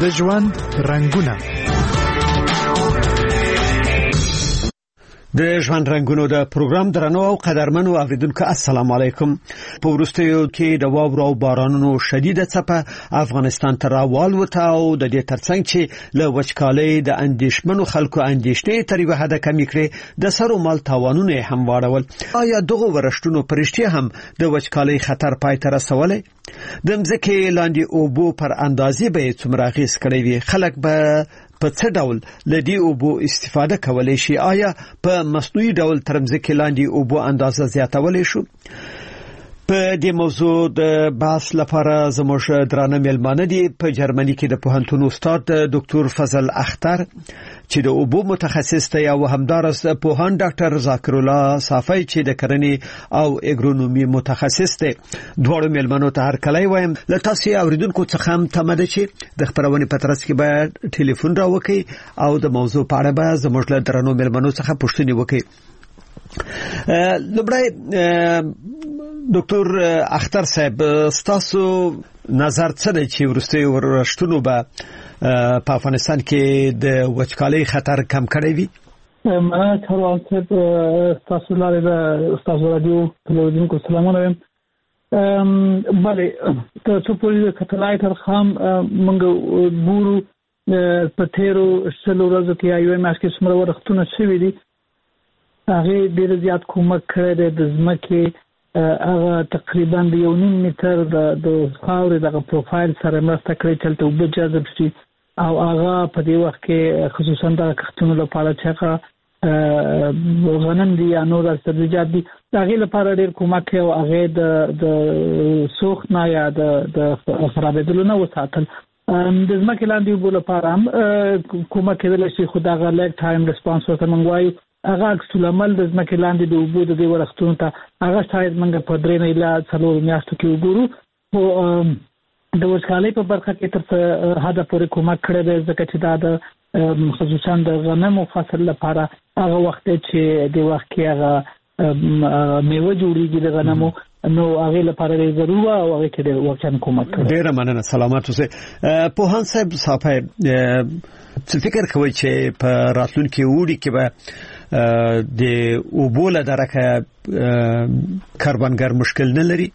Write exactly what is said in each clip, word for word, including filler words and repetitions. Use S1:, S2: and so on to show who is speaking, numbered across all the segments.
S1: د ژوند رنگونه.
S2: د ژوند رنگونو د پروګرام درنو او قدرمنو اوریدونکو السلام علیکم. په وروستیو کې د واورو او بارانونو شدیده څپه افغانستان ته راوالوته او د دې ترڅنګ چې له وچکالۍ د اندېښمنو خلکو اندېښنې تر یوه حده کمې کړې د سرو مال تاوانونه هم واړول. آیا دغه ورښتونو پرشتي هم د وچکالۍ خطر پای ته رسولې؟ د مځکې لاندې اوبو پر اندازې به څومره اغېز کړی وي؟ خلک به په څه ډول لدی اوبو استفاده کولای شي؟ آیا په مصنوعي ډول تر مځکې لاندې اوبو اندازه زیاتولای شو؟ په دې موضوع د بحث لپاره زموږ درانه مېلمانه دي. په جرمني کې د پوهنتون استاد ډاکټر فضل اختر چې د اوبو متخصص دی او همدارس پوهان ډاکټر ذاکر الله صافی چې د کرنې او اګرونومي متخصص دی. دواړو مېلمنو ته هر کله وایم له تاسو اوریدونکو څخه هم تمه ده چې د خبرونې په ترڅ کې به ټلیفون راوکړي او د موضوع په اړه به زموږ له درنو مېلمنو څخه پوښتنې وکړي. لبړای ډاکټر اختر صاحب، ستاسو نظر څه دی چې ورستي ورشتونو به په افغانستان کې د وچکالۍ خطر کم کړی وي؟
S3: ما کاروان صاحب تاسو لاره د تاسو رادیو تلویزیون کو سلامونه وایم. بله ته څو پوری کتلای تر خام منګ ګورو په تیرو شلو ورځو کې یو ماش کې څومره ورښتونه شوي دي. هغه ډیر زیات کومک کړی د ځمکې هغه تقریبا د یو نیم متر د خاورې دغه پروفایل سره مرسته کړې چې ته وب جذب شي او هغه په دې وخت کې خصوصا د کښتونو لپاره چې هغه غنم دي یا نور سبزیجات دي هغه لپاره ډیر کومک کوي او هغه د د سوخت نه یا د خرابېدلو نه وساتل. د ځمکې لاندې اوبو لپاره هم کومک کېدلی شي، خو دغه لیګ ټایم ریسپانس ورته موږ وایو. هغه عکس العمل د ځمکې لاندې د اوبو د دې ورښتونو ته هغه شاید موږ په درې نه اله څلورو میاشتو کې وګورو. خو د وچکالۍ په برخه کې تر څه حده پورې کومک کړی دی، ځکه چې دا د خصوصا د غنمو فصل لپاره هغه وخت چې د وخت کې هغه میوه جوړیږي د غنمو، نو هغه لپاره ډېر ضروري او هغه کې د واقعا کومک کوي.
S2: ډېر مننه. سلامات اوسئ. پوهان صاحب صافی، څه فکر کوئ چې په راتلونکي وړي کې به د اوبو له درکه کاربنګر مشکل نه لري؟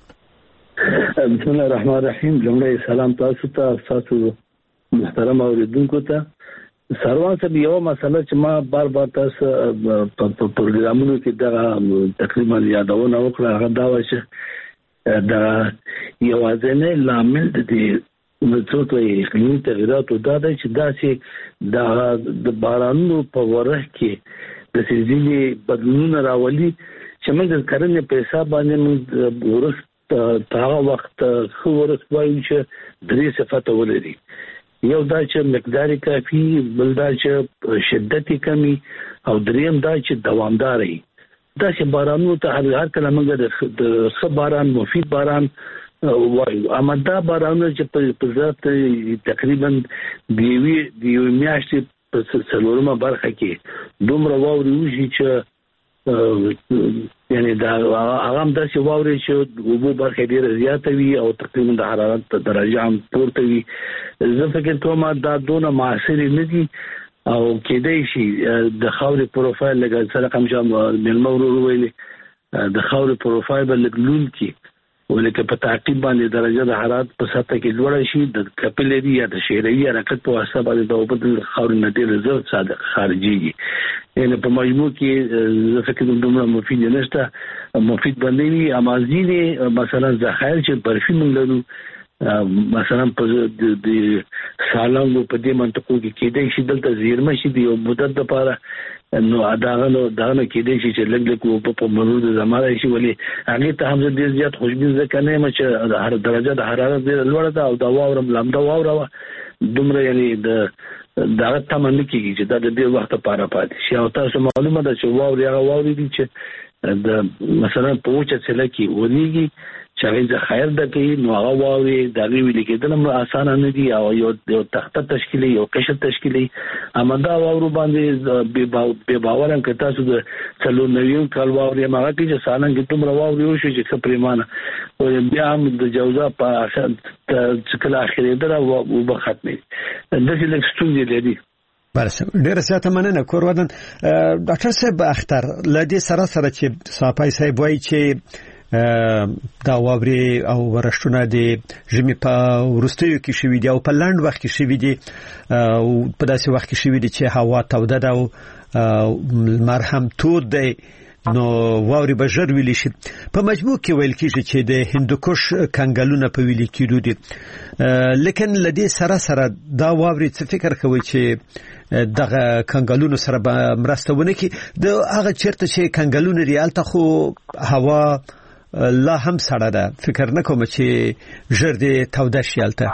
S4: بسم الله الرحمن الرحیم. لومړی سلام تاسو ته، تاسو محترم اوریدونکو ته. سروان صاحب، یو مسله چې ما بار بار تاسو په پروګرامونو کې دا تقریبا یادونه وکړه، هغه دا و چې دا یوازینی لامل د نڅوتو اقلیمي تغیراتو دا دی چې داسې د بارانونو په ورخ کې د سیزیلي بدلونونه راولي چې موږ د کرنې په حساب باندې موږ ورښت هغه وخت ښه ورښت وایو چې درې صفته ولري. یو دا چې مقدار کافي، بل دا چې شدت کمی، او دریم دا چې دوامدار وي. دا چې بارانونو ته هر کله موږ د ښه باران، مفید باران وایو. اما دا بارانونه چې په ذات تقریبا د یوې میاشتې په څلورمه برخه کې دومره واورې وشي چې یعنی دا هغه هم داسې واورې چې اوبو برخه ډېره زیاته وي او تقریبا د حرارت درجه هم پورته وي. زه فکر کوم دا دونه معاصرې نه دي او کېدای شي د خاورې پروفایل لکه سره کوم چې مېلمه ورور ویلي د خاورې پروفایل به لږ لوند کړي، ولکه په تعقیب باندې درجه د حرارت په سطح کې لوړه شي. د کپلري یا د شیروي حرکت په واسطه باندې د اوبو د خاورې نه ډېر زر صادق خارجيږي. یعنی په مجموع کې زه فکر کوم دومره مفید نشته، مفید باندې وي. اما ځینې مثلا ذخایر چې برفي موږ لرو، مثلا په د سالنګو په دې منطقو کې کېدای شي دلته زیرمه شي د یو مدت لپاره، نو داغه نو داغه کېدای شي چې لږ لږ په مرور زمانه شي، ولې هغه ته هم ډېر زیات خوشبین ځکه نه م چې هر درجه د حرارت ډېر لوړه ده او دا واورم لامده واوره دومره، یعنی د داغه تمنه کېږي چې دا د دې وخت لپاره پاتې شي. او تاسو معلومه ده چې واوري هغه واوري دي چې د مثلا په وچه څله کې ونیږي چې ذخایر د کې نو هغه واوري د ویل کېدل هم اسانه نه دي او یو یو تخته تشکیلي یو قشر تشکیلي امدا واورو باندې به باور هم کتا سو د څلور نویو کال واوري هغه کې چې سالن کې تم واوري وشو چې خپريمانه او بیا هم د جوزا په اساس کله اخیری دره او بختمي د دې لکستون دي
S2: برسم ډیر زیاته مننه کور ودان ډاکټر صاحب اختر لدی سره سره چې صاحب صاحب وایي چې دا واوري او ورښتونه دي ژمي په ورستیو کې شوي دي او په لاند وخت کې شوي دي او په داسې وخت کې شوي دي چې هوا توده ده او مرهم تود دی نو واوري به ژر ویل شي په مجموع کې ویل کېږي چې د هندوکش کنګلونه په ویل کېدو دي لیکن لدی سره سره دا واوري څه فکر کوي چې دغه کنګلونو سره به مرسته ونه کی د هغه چیرته چې کنګلونو ریالته خو هوا لا هم سړه ده فکر نه کوم چې ژر دې توده شیالته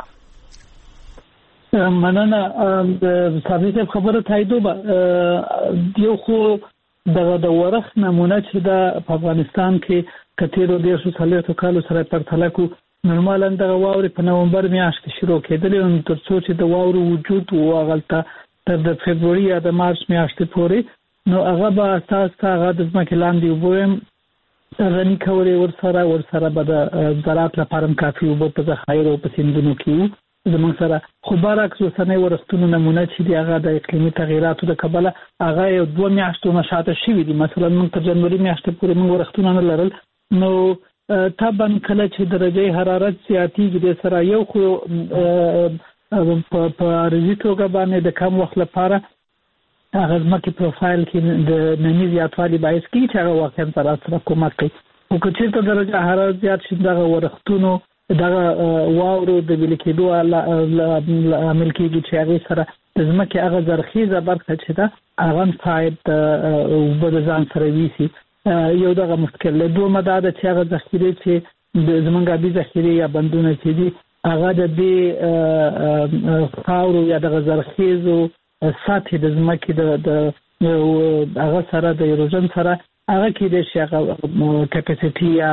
S3: مننه د ثابت خبره تاییدو به یو خو دغه د ورخ نمونه چې د افغانستان کې کتیرو د یو څلورو کالو سره پرتله کو نورمالاً دغه واوري په نومبر میاشت کې شروع کېدلې تر څو چې د واورو وجود واغلته تر د فبرवरी یا د مارچ میاشتې پورې نو هغه به اساس هغه د ځمکې لاندې وبویم غني کولې ورسره ورسره به د زراعت لپاره کافي وب په ذخایر او په سیندونو کې زموږ سره خو برعکس وسنۍ ورښتونو نمونه چې دی هغه د اقلیمي تغیراتو د کبله هغه یو دوه میاشتو نه شاته شوي دي مثلا موږ تر جنوري میاشتې پورې موږ ورښتونه نه لرل نو طبعا کله چې درجه حرارت زیاتیږي د سره یو خو په په ارزي توګه باندې د کم وخت لپاره هغه ځمکې پروفایل کې د نمی زیاتوالي باعث کیږي چې هغه واقعا تر سره کومک کوي او که چېرته درجه حرارت زیات شي دغه ورښتونو دغه واورو د ویل کېدو عامل کېږي چې هغه سره د ځمکې هغه زرخیزه برخه چې ده هغه فاید او د ځان سره ویسي یو دغه مشکل له دوه مداده چې هغه ذخیره چې د زمونږ ابي ذخیره یا بندونه چې دي هغه د دې خاورو یا د زرخیزو سطح د ځمکې د د هغه سره د ایروژن سره هغه کې د شغل کپاسټي یا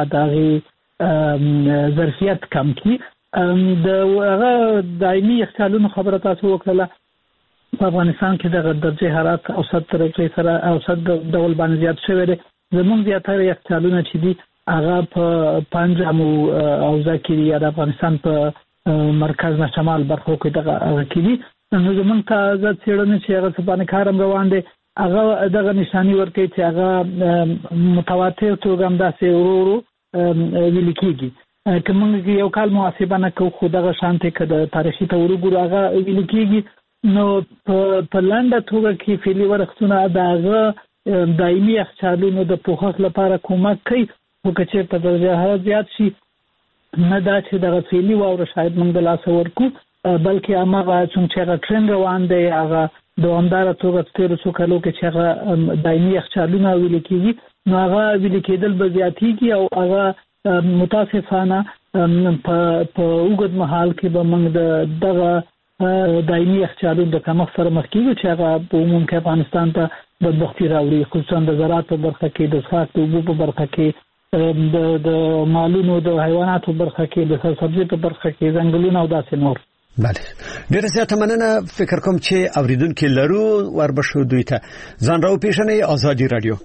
S3: د ظرفیت کم کی د هغه دایمي اختلالونو خبره تاسو وکړه په افغانستان کې د درجه حرارت اوسط درجه سره اوسط ډول باندې زیات شوی دی زموږ زیاتره اختلالونه چې دي هغه په پنجاب او ذکری یا د افغانستان په مرکز نه شمال برخو کې دغه کې دي نو زموږ تازه څېړنې چې هغه په باندې کارم روان دي هغه دغه نشانی ورکوي چې هغه متواتر توګه هم داسې ورو ویل کېږي که موږ یو کال محاسبه نه کوو خو دغه شانتې که د تاریخي ته ورګورو هغه ویل کېږي نو په لنډه توګه کې فعلي ورښتونه د هغه دایمي یخچالونو د پوښښ لپاره کومک کوي خو که چېرته درجه حرارت زیات شي نه دا چې دغه فعلي واوره شاید موږ د لاسه ورکړو بلکې هماغه څومره چې هغه ټرند روان دی هغه دوامداره توګه تېرو څو کالو کې چې هغه دایمي یخچالونه ویل کېږي نو هغه ویل کېدل به زیاتېږي او هغه متاسفانه په اوږد مهال کې به موږ د دغه دایمي یخچالونو د کمښت سره مخ کېږو چې هغه په عموم کې افغانستان ته بدبختي راوړي خصوصا د زراعت په برخه کې د څښاک د اوبو په برخه کې د د مالونو د حیواناتو برخه کې د سبزی په برخه کې ځنګلونه او داسې نور
S2: بله ډیره زیاته مننه فکر کوم چې اوریدونکو لرو وربشو دوی ته ځان راو پیژنې آزادی رادیو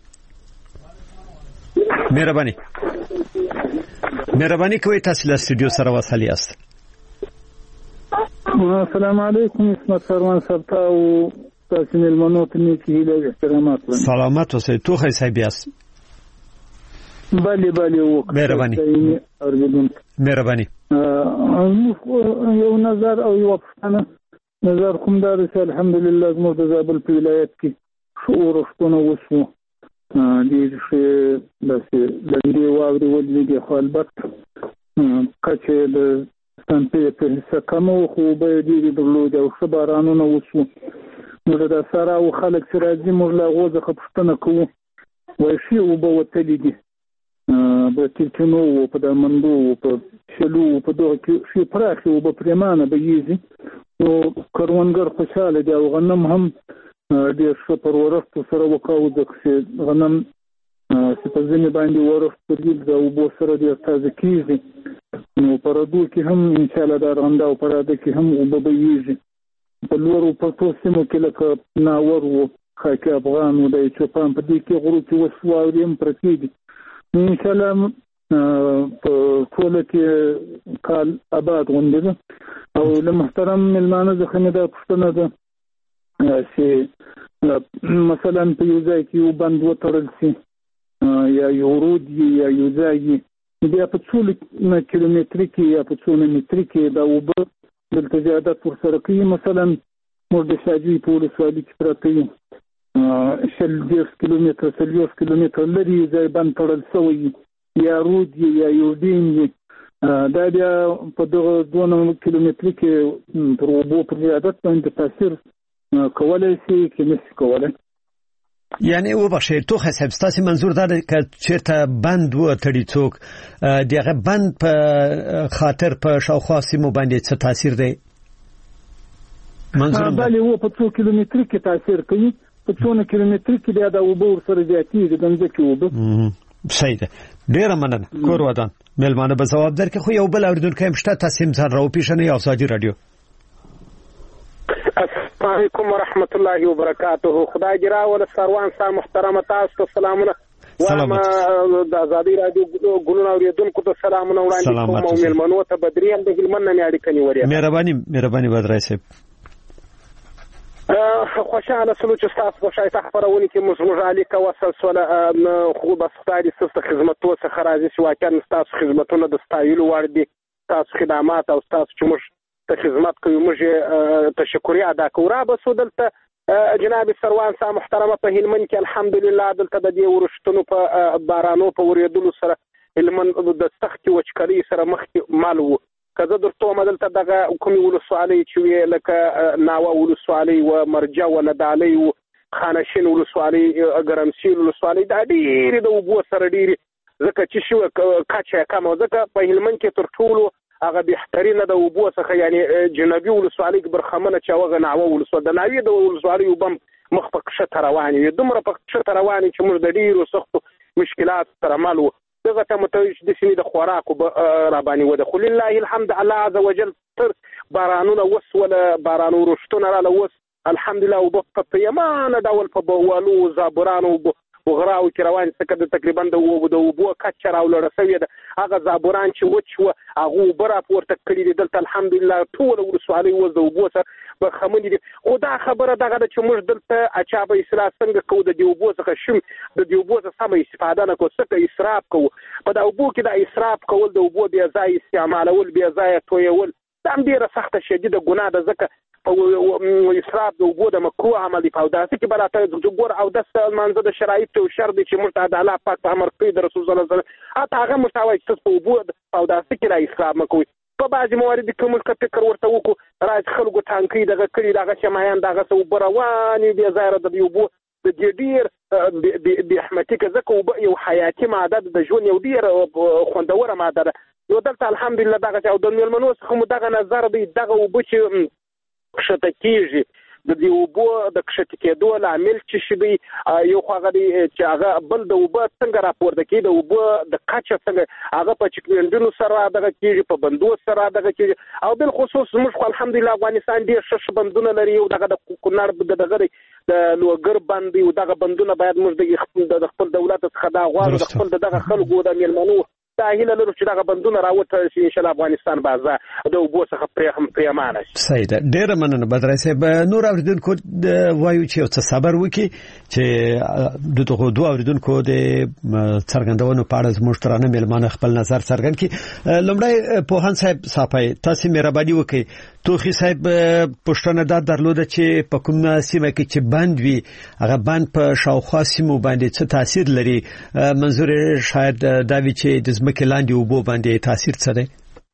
S2: مهرباني مهرباني کوي تاسو له استودیو سره وصل یاست
S1: السلام علیکم اسمت فرمان صاحب او تاسو ملمنو ته نیکی له احترامات
S2: سلامات اوسئ تو خی صاحب یاست
S1: بله بله وکړه
S2: مهرباني مهرباني
S1: یو نظر او یو پښتنه نظر کوم دا چې الحمدلله زموږ د زابل په ولایت کې شعور ورښتونه وشو دې چې داسې لنډې واورې ولېږي خو البته کچې د سنپې په حصه کم و خو اوبه یې ډېرې درلودې او ښه بارانونه وشو نو د ساره او خلک چې راځي موږ له هغو څخه پوښتنه کوو وایي ښې اوبه وتلې دي په ترکینو و په دامندو و په شلو و په دغه کې ښې پراخې اوبه پرېمانه بهیږي نو کروندګر خوشحاله دي او غنم هم ډېر ښه پر ورښتو سره وکړو ځکه چې غنم چې په ځینې باندې ورښت پرېږدي د اوبو سره ډېر تازه کېږي. نو په ردو کې هم انشاءالله د ارغنده او په راده کې هم اوبه بهیږي. په لوړو پرتو سیمو کې لکه ناور و، خاکي افغان و، د چوپان په دې کې غرو کې اوس واورې هم پرتې دي. نو انشاءالله په ټوله کې کال آباد غوندې ده. او له محترم مېلمانه څخه مې دا پوښتنه ده چې مثلا په یو ځای کې یو بند وتړل شي یا یو رود یا یو ځای بیا په څو کیلومتري کې یا په څو متري کې دا اوبه دلته زیادت ورسره کوي. مثلا موږ د شاجوی په ولسوالۍ کې پراته یو شل دېرش کیلومتره څلوېښت کیلومتره لرې ځای بند تړل شوی یا رود یا یو ډیم وي. دا بیا په دغه دوه نوي کیلومتري کې پر اوبو پر زیادت باندې تاثیر کولای شي کې نشي کولای.
S2: یعنی وبخښئ توخه صاحب ستاسو منظور دا دی چې چیرته بند و تړي څوک دغه بند په خاطر په شاوخوا سیمو باندې څه تاثیر دی؟ منظور
S1: بله و په څو کیلومتري کې تاثیر کوي، په څو کیلومتري کې بیا د اوبو ورسره زیاتېږي د ځمکې اوبه.
S2: صحیح ده، ډیره مننه. کور ودان مېلمانه به ځواب درکړي. خو یو بل اوریدونکی هم شته، تاسو هم ځان راوپېژنئ. ازادي راډیو.
S5: السلام علیکم ورحمت الله وبرکاته. خدای دې راوله سروان صاحب محترم تاسو ته سلامونه. وایم د ازادي راډیو ګلونه اوریدونکو ته سلامونه وړاندې کوم او مېلمنو ته بدریم د هلمند نه اړیکه نیولې.
S2: مهرباني مهرباني بدرای صاحب.
S5: خوشاله سلو چې تاسو په شایسته خبرونه کې موږ موږ اړیکه وصل سول خو بس خدای دې ستاسو خدماتو څخه راځي چې واقعا تاسو خدماتونه د ستایلو وړ دي. تاسو خدمات او تاسو چې موږ ته خدمت کوي موږ تشکر ادا کوو. را بسو دلته جناب سروان صاحب محترمه په هلمند کې الحمدلله دلته د دې ورشتونو په بارانو په ورېدلو سره هلمند د سختي وچکالۍ سره مخ مال وو. کزه درته مدلته دغه کومي ولسوالۍ چې لکه ناوه ولسوالۍ و مرجع و ندالۍ و خانشین ولسوالۍ ګرمسیر ولسوالۍ د ډېرې د اوبو سره ډېرې ځکه چې شو کاچه کم ځکه په هلمند کې تر ټولو هغه بهترینه د اوبو څخه یعنی جنوبي ولسوالۍ برخمنه چې هغه ناوه ولسوالۍ د ناوې د ولسوالۍ وبم مخ په کښته روانې وي دومره په کښته روانې چې موږ د ډېرو سختو مشکلات سره مل وو. دغه ته متوجه د سینې د خوراکو را باندې وده. خو لله الحمد الله عز وجل تر بارانونه وس ولا بارانو رشتونه را لوس الحمدلله او په یمانه ډول په بوالو زابرانو وغراو کې روان څخه د تقریبا د وو د وبو کچر او لرسوي د هغه زابران چې وچ و هغه برا پورته کړی دي دلته الحمدلله ټول ورسوالي و د وبو سره بخمن دي. خدا خبره دغه چې موږ دلته اچابه اصلاح څنګه کو د دیوبو څخه شم د دیوبو څخه سم استفاده نه کو څخه اسراف کو په د وبو کې د اسراف کول د وبو بیا ځای استعمالول بیا ځای تویول دا ډیره سخته شدیده ګناه ده. ځکه اسراف د وبو د مکروه عملی په داسې کې براته د ګور او د منځ د شرایط او شرط چې مرتد الله پاک په امر کوي د رسول الله صلی الله علیه وسلم اته هغه مستوي چې په وبو او داسې کې را اسراف مکوي. په بعضی موارد کې موږ فکر ورته وکړو راځ خلکو ټانکي دغه کړي دغه شمایان دغه سو برواني بیا زایره د یوبو د ډیر د احمدی که زکه یو حیاتي ماده د ژوند یو ډیر خوندوره ماده ده. نو دلته الحمدلله دغه او د ملمنو څخه مو دغه نظر دی دغه وبو چې شته کیږي د دې وبو د کښته کېدو عامل چې شي یو خو غدي چې هغه بل د وبو څنګه راپورته کیږي د وبو د کچه څنګه هغه په چکلندونو سره دغه کیږي په بندو سره دغه کیږي او بل خصوص موږ الحمدلله افغانستان ډیر شش بندونه لري او دغه د کونړ دغه د لوګر باندې او دغه بندونه باید موږ د خپل دولت څخه دا غواړو د خپل دغه خلکو د ملمنو دا هیله لرو چې دغه بندونه راوته شي ان شاء الله افغانستان بازه د وبو څخه پرې هم پریمانه شي.
S2: صحیح ده، ډیر مننه بدرای صاحب. نور اوریدونکو وایو چې څه صبر وکي چې دغه دوه اوریدونکو د څرګندونو په اړه زموږ ترانه ملمانه خپل نظر څرګند کړي. لومړی پوهان صاحب صافای تاسو مهرباني وکړئ توخي صاحب پښتنه دا درلوده چې په کوم سیمه کې چې بند وي هغه بند په شاوخوا سیمو باندې څه تاثیر لري؟ منظور شاید دا وی چې د ځمکې لاندې اوبو باندې تاثیر څه دی؟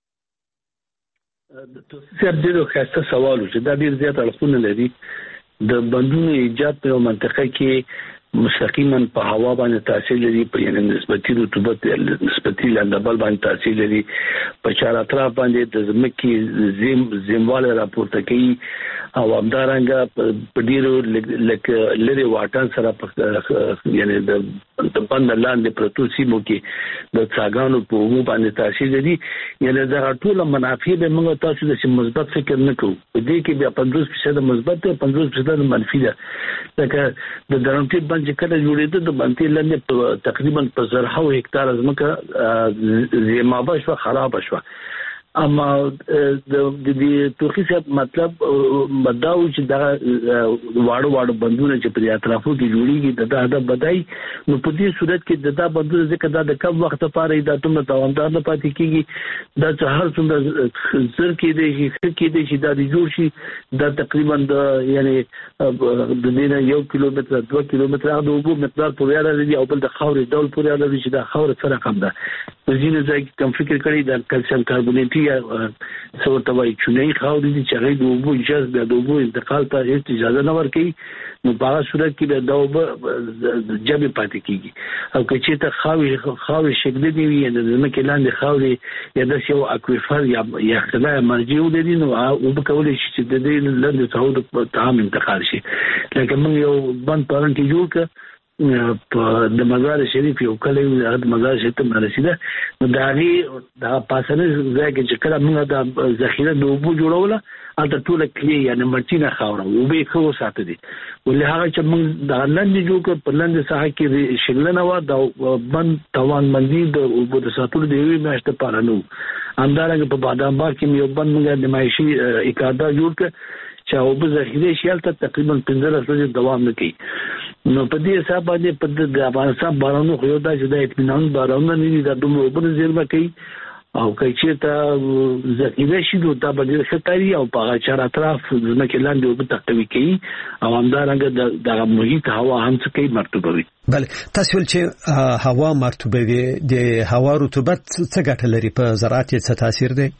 S4: سیب ډېر ښه سوال و چې دا ډېر زیات اړخونه لري. د بندونو ایجاد په منطقه کې مستقیما په هوا باندې تاثیر لري، په یعنی نسبتي رطوبت نسبتي لندبل باندې تاثیر لري، په چار اطراف باندې د ځمکې زم زمواله راپورته کوي او همدارنګه په ډیرو لکه لري واټن سره په یعنی د د بند لاندې پروتو سیمو کې د څاګانو په عموم باندې تاثیر لري. یعنی دا ټول منافع به موږ تاسو د مثبت فکر نه کوو، په دې کې بیا پنځوس فیصد مثبت او پنځوس فیصد منفي ده. لکه د ګرانټي باندې کله جوړېده د باندې لاندې تقریبا په زرهاو هکتار ځمکه زیمابه شو، خراب شو. اما د دې توخي صاحب مطلب مداو چې دا واړو واړو بندونه چې په اطرافو کې جوړیږي د دا د بدای نو په دې صورت کې د دا بندونه ځکه دا د کم وخت لپاره دا تم دوامدار نه پاتې کیږي، دا چې هر څومره زر کې دی چې کې دی چې دا جوړ شي دا تقریبا د یعنی د دې نه یو کیلومتر دوه کیلومتر د اوبو مقدار پورې راځي او بل د خاورې ډول پورې راځي چې دا خاورې سره کم ده. په ځینې ځای کې کم فکر کړی د کلسیم کاربونیټي یا څو توای چونې خاورې دي چې هغه د اوبو اجازه د اوبو انتقال ته هیڅ اجازه نه ورکوي، نو په هغه صورت کې د اوبو جبې پاتې کیږي. او که چې ته خاورې خاورې شکل دی وي د ځمکې لاندې خاورې یا د یو اکویفر یا یا خلای مرجع ولري نو او په کولای شي چې د دې لاندې څو د تام انتقال شي. لکه موږ یو بند پرون کې جوړ ک په د مزار شریف یو کلی د مزار شریف ته رسیده، نو دا غي د پاسنه ځای کې چې کله موږ د ذخیره د اوبو جوړوله البته ټول کلی یعنی مرچینه خاوره او به خو ساتي دي، ولې هغه چې موږ د لاندې جوړ کړ په لاندې ساحه کې شګلنه و د بند توان مندي د اوبو د ساتلو د یوې میاشتې پاره نو همدارنګه په بادام باغ کې یو بند موږ د معیشي اکاډا جوړ کړ چې او په ذخیره شیلته تقریبا پنځه ورځې دوام نه کوي. نو په دې حساب باندې په د افغانستان بارانو خو دا چې د اطمینان بارانو نه دي د دومره اوبه زیرمه کوي او کله چې ته ذخیره شي نو دا به خطري او په چار اطراف ځمکې لاندې اوبه تقوی کوي او همدارنګه د محیط هوا هم څه کوي مرطوبه وي.
S2: بله تاسو ول چې هوا مرطوبه وي د هوا رطوبت څه ګټه لري په زراعت څه تاثیر دی؟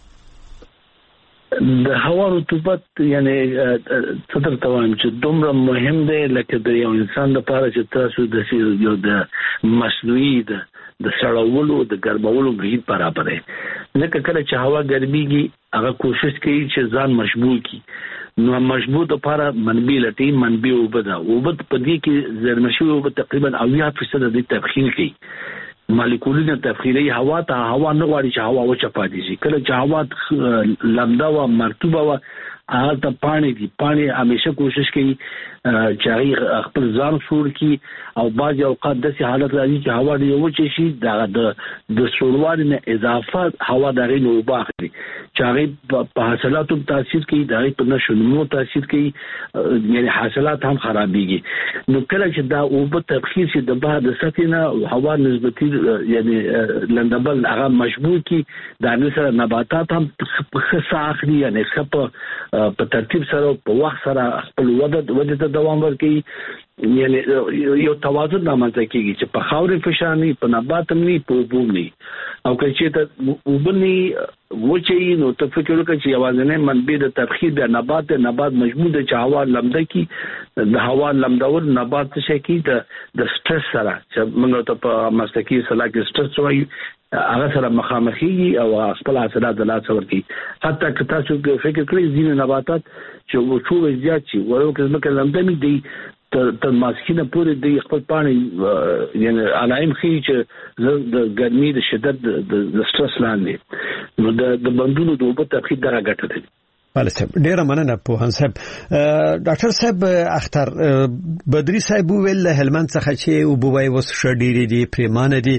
S4: د هوا رطوبت یعنی څه ته وایم چې دومره مهم دی لکه د یو انسان لپاره چې تاسو د یو د مصنوعي د د سړولو د ګرمولو محیط برابر دی. لکه کله چې هوا ګرميږي هغه کوشش کوي چې ځان مشبوع کړي، نو مشبوع لپاره منبي لټي منبي وبدا وبد په دې کې زرمشي وب تقریبا اویا فیصد د تبخیر کوي. مالیکولونه تبخیري هوا ته هوا نه غواړي چې هوا وچه پاتې شي. کله چې هوا لمدا و مرطوبه و هغه ته پانی دي پانی همیشه کوشش کوي چې هغه خپل ځان سور کی او بعض اوقات داسې حالت راځي چې هوا دی وچه شي د د سوروالي نه اضافه هوا دغه نو باخلي چې هغه په حاصلاتو تاثیر کوي، دغه په نشو تاثیر کوي، یعنی حاصلات هم خرابيږي. نو کله چې دا او په تبخیر شي د بعد ساتنه هوا نسبتي یعنی لندبل هغه مشبوع کی د سره نباتات هم خصه اخلي، یعنی خپ په ترتیب سره په وخت سره خپل وده وده ته دوام ورکوي، یعنی یو توازن رامنځته کیږي چې په خاورې فشار نه په نبات نه په اوبو نه او که چې ته وبني وچې نو ته فکر وکړې چې یوازې منبع د تبخیر د نبات نبات مجموع د هوا لمده کی د هوا لمدور نبات څه کی د د سټرس سره چې موږ ته په مسلکی صلاح کې سټرس وایي هغه سره مخامخي او خپل حاصلات د لاس ورکی. حتی که تاسو فکر کړئ ځینې نباتات چې وچو زیات شي ورو کې ځمکه لمده دي تر ماسکینه پورې د خپل پانی یعنی علائم خي چې د ګرمي د شدت د سټرس لاندې نو د بندونو د اوبو تبخیر دغه ګټه ده.
S2: بله صاحب ډیره مننه پوهان صاحب. ډاکټر صاحب اختر بدري صاحب ویل هلمند څخه چې وبوي وس شډيري دي پریمانه دي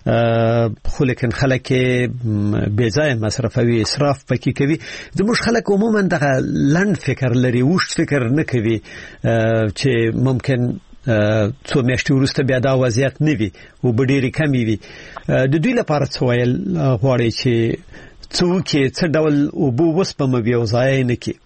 S2: خو لیکن خلک بے ځای مصرفوي اسراف پکې کوي. زموږ خلک عموما دغه لند فکر لري وښت فکر نه کوي چې ممکن څو میاشتې وروسته بیا دا وضعیت نه وي او ډېری کمی وي. د دوی لپاره څه ویل غواړي چې څوکې څه ډول او بو وسپموي او ځای نه کی؟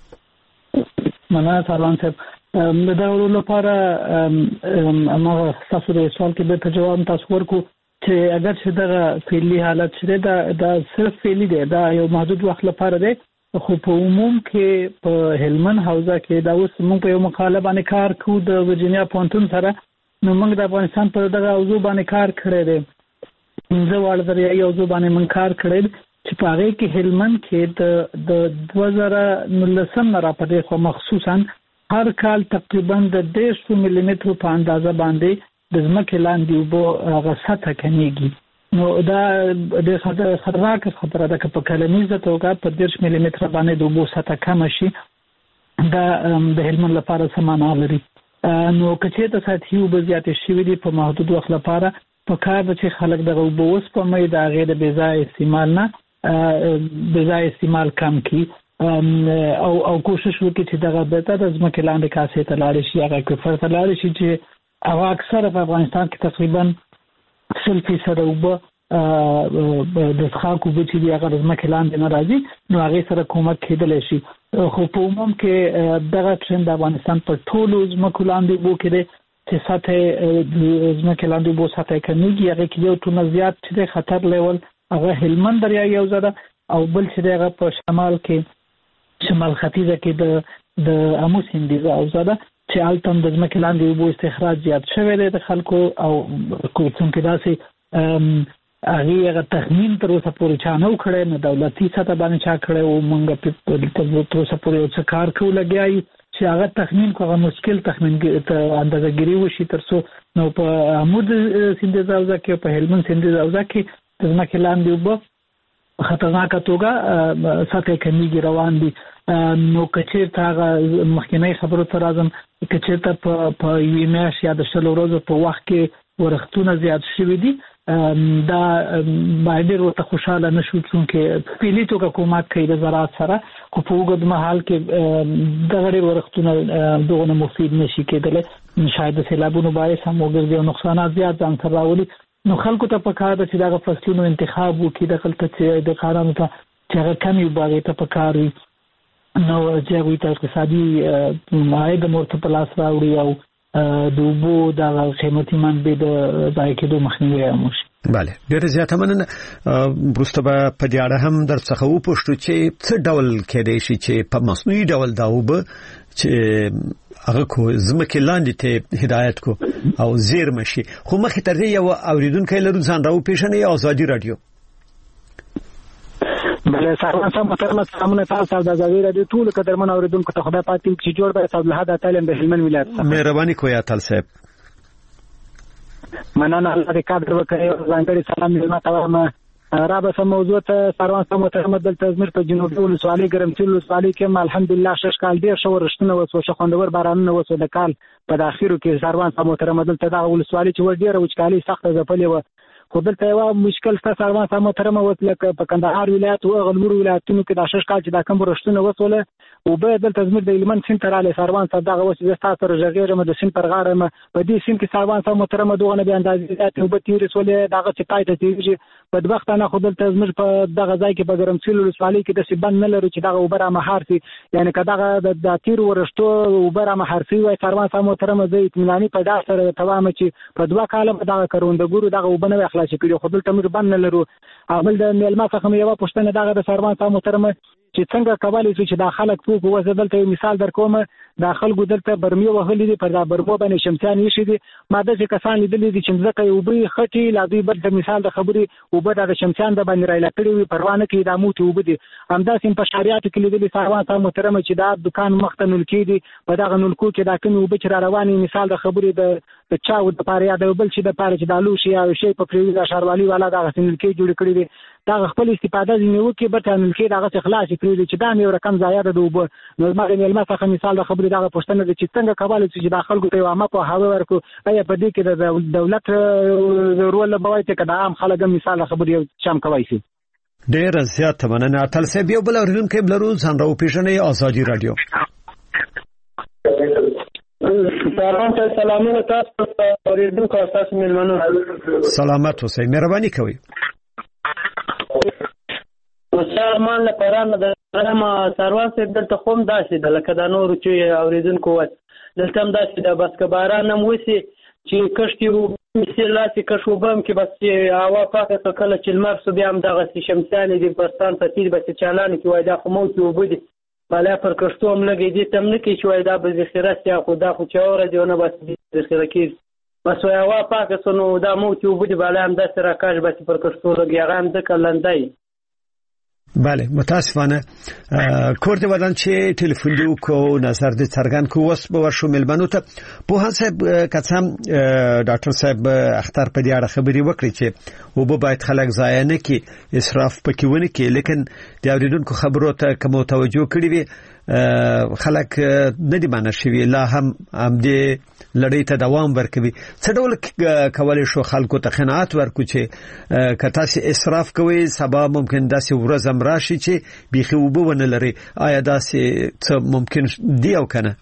S3: مننه سلام صاحب. د ډول لپاره اما تاسو د سوال کې به جواب تاسو ورکو چې اگر چې دا فعلی حالت شته دا دا صرف فعلی دی، دا یو محدود وخت لپاره دی خو په عموم کې په هلمند حوزه کې دا اوس موږ په یو مقاله باندې کار کوو د ورجینیا پونتون سره، نو موږ د افغانستان په دغه موضوع باندې کار کړی دی. پنځه واړه دریایي موضوع باندې موږ کار کړی دی چې په هغې کې هلمند کې د دوه زره نولسم نه راپدې خو مخصوصا هر کال تقریبا د دېرشو ملي مترو په اندازه باندې د ځمکې لاندې اوبه هغه سطحه کمیږي. نو دا د خطرناکه خطره ده که په کلنیزه توګه په دېرش ملي متره باندې د اوبو سطحه کمه شي، دا د هلمند لپاره څه معنا لري. نو که چېرته سطحي اوبه زیاتې شوي دي په محدود وخت لپاره پکار ده چې خلک دغه اوبه وسپموي، د هغې د بېځایه استعمال نه بېځایه استعمال کم کړي او او کوشش وکړي چې دغه بېرته د ځمکې لاندې کاسې ته لاړې شي، هغه اکویفر ته لاړې شي چې هغه اکثره په افغانستان کې تقریبا سل فیصده اوبه د څښاک اوبه چې دي هغه د ځمکې لاندې نه راځي، نو هغې سره کومک کېدلی شي. خو په عموم کې دغه ټرند د افغانستان په ټولو ځمکو لاندې اوبو کې دی چې سطحې د ځمکې لاندې اوبو سطحه یې کمیږي. هغې کې یو ټونه زیات چې دی خطر لیول هغه هلمند دریایي حوزه ده، او بل چې دی هغه په شمال کې شمال ختیځه کې د د امو سیندیزه حوزه ده چې هلته هم د ځمکې لاندې اوبو استخراج زیات شوی دی د خلکو، او څومره داسې هغې هغه تخمین تر اوسه پورې چا نه و کړی، نه دولتي سطح باندې چا کړی و. موږ تر اوسه پورې یو څه کار کوو لګیا یو چې هغه تخمین کو هغه مشکل تخمین اندازهګیري وشي تر څو نو په امو سیندیزه حوزه کې په هلمند سیندیزه حوزه کې د ځمکې لاندې اوبه خطرناکه توګه سطحې کمیږي روان دي. نو که چېرته هغه مخکینۍ خبرو ته راځم، که چېرته په یوې میاشت یا د شلو ورځو په وخت کې ورښتونه زیات شوي دي، دا باید ډېر ورته خوشحاله نه شو، چونکې په فعلي توګه کومک کوي د زراعت سره، خو په اوږد مهال کې دغه ډېر ورښتونه دغونه مفید نه شي کېدلی، شاید د سیلابونو باعث هم وګرځي او نقصانات زیات ځان سره راولي. نو خلکو ته پکار ده چې دغه فصلونو انتخاب وکړي، دغلته چې د کارانو ته چې هغه کمې اوبه هغې ته پکار وي، نو چې هغوی ته اقتصادي عاید هم ورته په لاس راوړي او د اوبو دغه قیمتي منبع د ضایع کېدو مخنیوی هم وشي.
S2: بله، ډېره زیاته مننه. وروسته به په دې اړه هم درڅخه وپوښتو چې څه ډول کېدای شي چې په مصنوعي ډول دا اوبه چې هغه کو ځمکې لاندې ته هدایت کو او زیرمه شي. خو مخکې تر دې یو اوریدونکی لرو، ځان راوپېژنئ. آزادي راډیو.
S6: بله، سلام صاحب محترمه، سلامونه تاسو ته د آزادي راډیو ټولو قدرمنو اوریدونکو ته. خدای پاک دې چې جوړ به صاحب له تعلیم د هلمند ولایت څخه
S2: مهرباني کوي اتل صاحب.
S6: مننه، الله دې قدر وکړي. ځانګړي سلام مېلمه ته وایم. رابطه موضوع ته سروان صاحب محترمه دلته زموږ په جنوبي ولسوالۍ ګرمسیر ولسوالۍ کې الحمدلله شش کال ډېر ښه ورښتونه وسو، ښه خوندور بارانونه وسو. د کال په اخرو کې سروان صاحب محترمه دلته دغه ولسوالۍ چې ډېره وچکالي سخته ځپلې وه، خو دلته یوه مشکل شته سروان صاحب محترمه اوس لکه په کندهار ولایت او هغه نورو ولایتونو کې دا شش کال چې دا کوم ورښتونه وسوله، اوبه دلته زموږ د هلمند سیند ته راغلې. سروان صاحب دغه اوس زه ستاسو سره غږېږم د سیند پر غاړه یم. په دې سیند کې سروان صاحب محترمه دغه بې اندازې زیاتې اوبه تېرې سولې، دغه چې پای ته تېرېږي. بدبختانه خو دلته زموږ په دغه ځای کې په ګرمسیر ولسوالۍ کې داسې بند نه لرو چې دغه اوبه رامهار شي، یعنې که دغه د تېرو ورښتو اوبه رامهار شوي وای سروان صاحب محترمه زه اطمیناني په ډاډ سره درته وایم چې په دوه کاله به دغه کروندګرو دغه اوبه نه وای خلاصې کړي، خو دلته موږ بند نه لرو. او بل د میلمه څخه مې یوه پوښتنه دغه د سروان صاحب محترمه چې څنګه کولی شو چې دا خلک پوه کړو. زه دلته یو مثال در کوم، دا خلکو دلته برمې وهلې دي، پر دا برمو باندې شمسیان ایښي دي. ما داسې کسان لیدلي دي چې مځکه یې اوبه خټې، لا دوی بل د مثال د خبرې اوبه دا د شمسیان د باندې رایله کړې وي، پروا نه کوي دا موټې اوبه دي. همداسې په ښاریاتو کې لیدلي سروان صاحب محترمه چې دا دکان مخ ته نلکې دي، په دغه نلکو کې دا کومې اوبه چې را روانې مثال د خبرې د د چاو دپاره یا د بل شي دپاره چې دا لوښي یا شی په پرېوي دا ښاروالي والا دغسې نلکې جوړې کړې دي، دغه خپل استفاده ځینې وکړي، بټه نلکې دغسې خلاصې پرېږدي چې دا هم یو رقم ضایع ده د اوبه. نو زما د میلمه څخه مثال د خبرې دغه پوښتنه ده چې څنګه کولی شو چې دا خلکو ته یو عامه پوهاوی ورکړو. ایا په دې کې د دولت رول به وایي که د عام خلک هم مثال د خبرې یو شم کوی شي؟
S2: ډېره زیاته مننه. اتل صاحب یو بل اورېدونکی هم لرو، ځان راوپېژنئ. آزادي راډیو.
S7: سلام ته سلامونه تاسو ته اوریدونکو او تاسو مېلمنو.
S2: سلامت اوسئ، مهرباني کوئ.
S7: مسلمان لپاره نه د ما سروان صاحب دلته خو هم داسې ده لکه دا نورو چې اوریدونکو وایي، دلته هم داسې ده، بس که باران هم وشي چې کښت کې مثلا چې کښوبم کې بس هوا پاکه کله چې لمر سو بیا هم دغه شمسیانې د پاکستان په تیر بس چالان کې وای دا خو مو کې وبدي بالا پر کښتو هم لګې دي تم نه کې چې وای دا به ذخیره سي خو دا خو چاوره دی نه بس ذخیره کې بس هوا پاکه سنو دا مو کې وبدي بالا هم د سره کاش بس پر کښتو لګي هغه هم د کلندای.
S2: بله متاسفانه کورد ودان چې ټلیفون دی کو نظر دې څرګند کو وس به ورشو ملمنو ته په حساب کڅم ډاکټر صاحب اختر په دې اړه خبري وکړي چې وبو باید خلک ضایع نه کی اسراف پکې ونه کی لیکن د اوریدونکو خبرو ته کوم توجه کړی وي خلک د دې معنی شوی لا هم هم دې لړۍ ته دوام ورکوي څه ډول کولای شو خلکو ته قناعت ورکو چې کته سي اسراف کوي سبا ممکن داسې ورځم راشي چې بيخي وبونه لري آیا داسې څه ممکن دی او کنه؟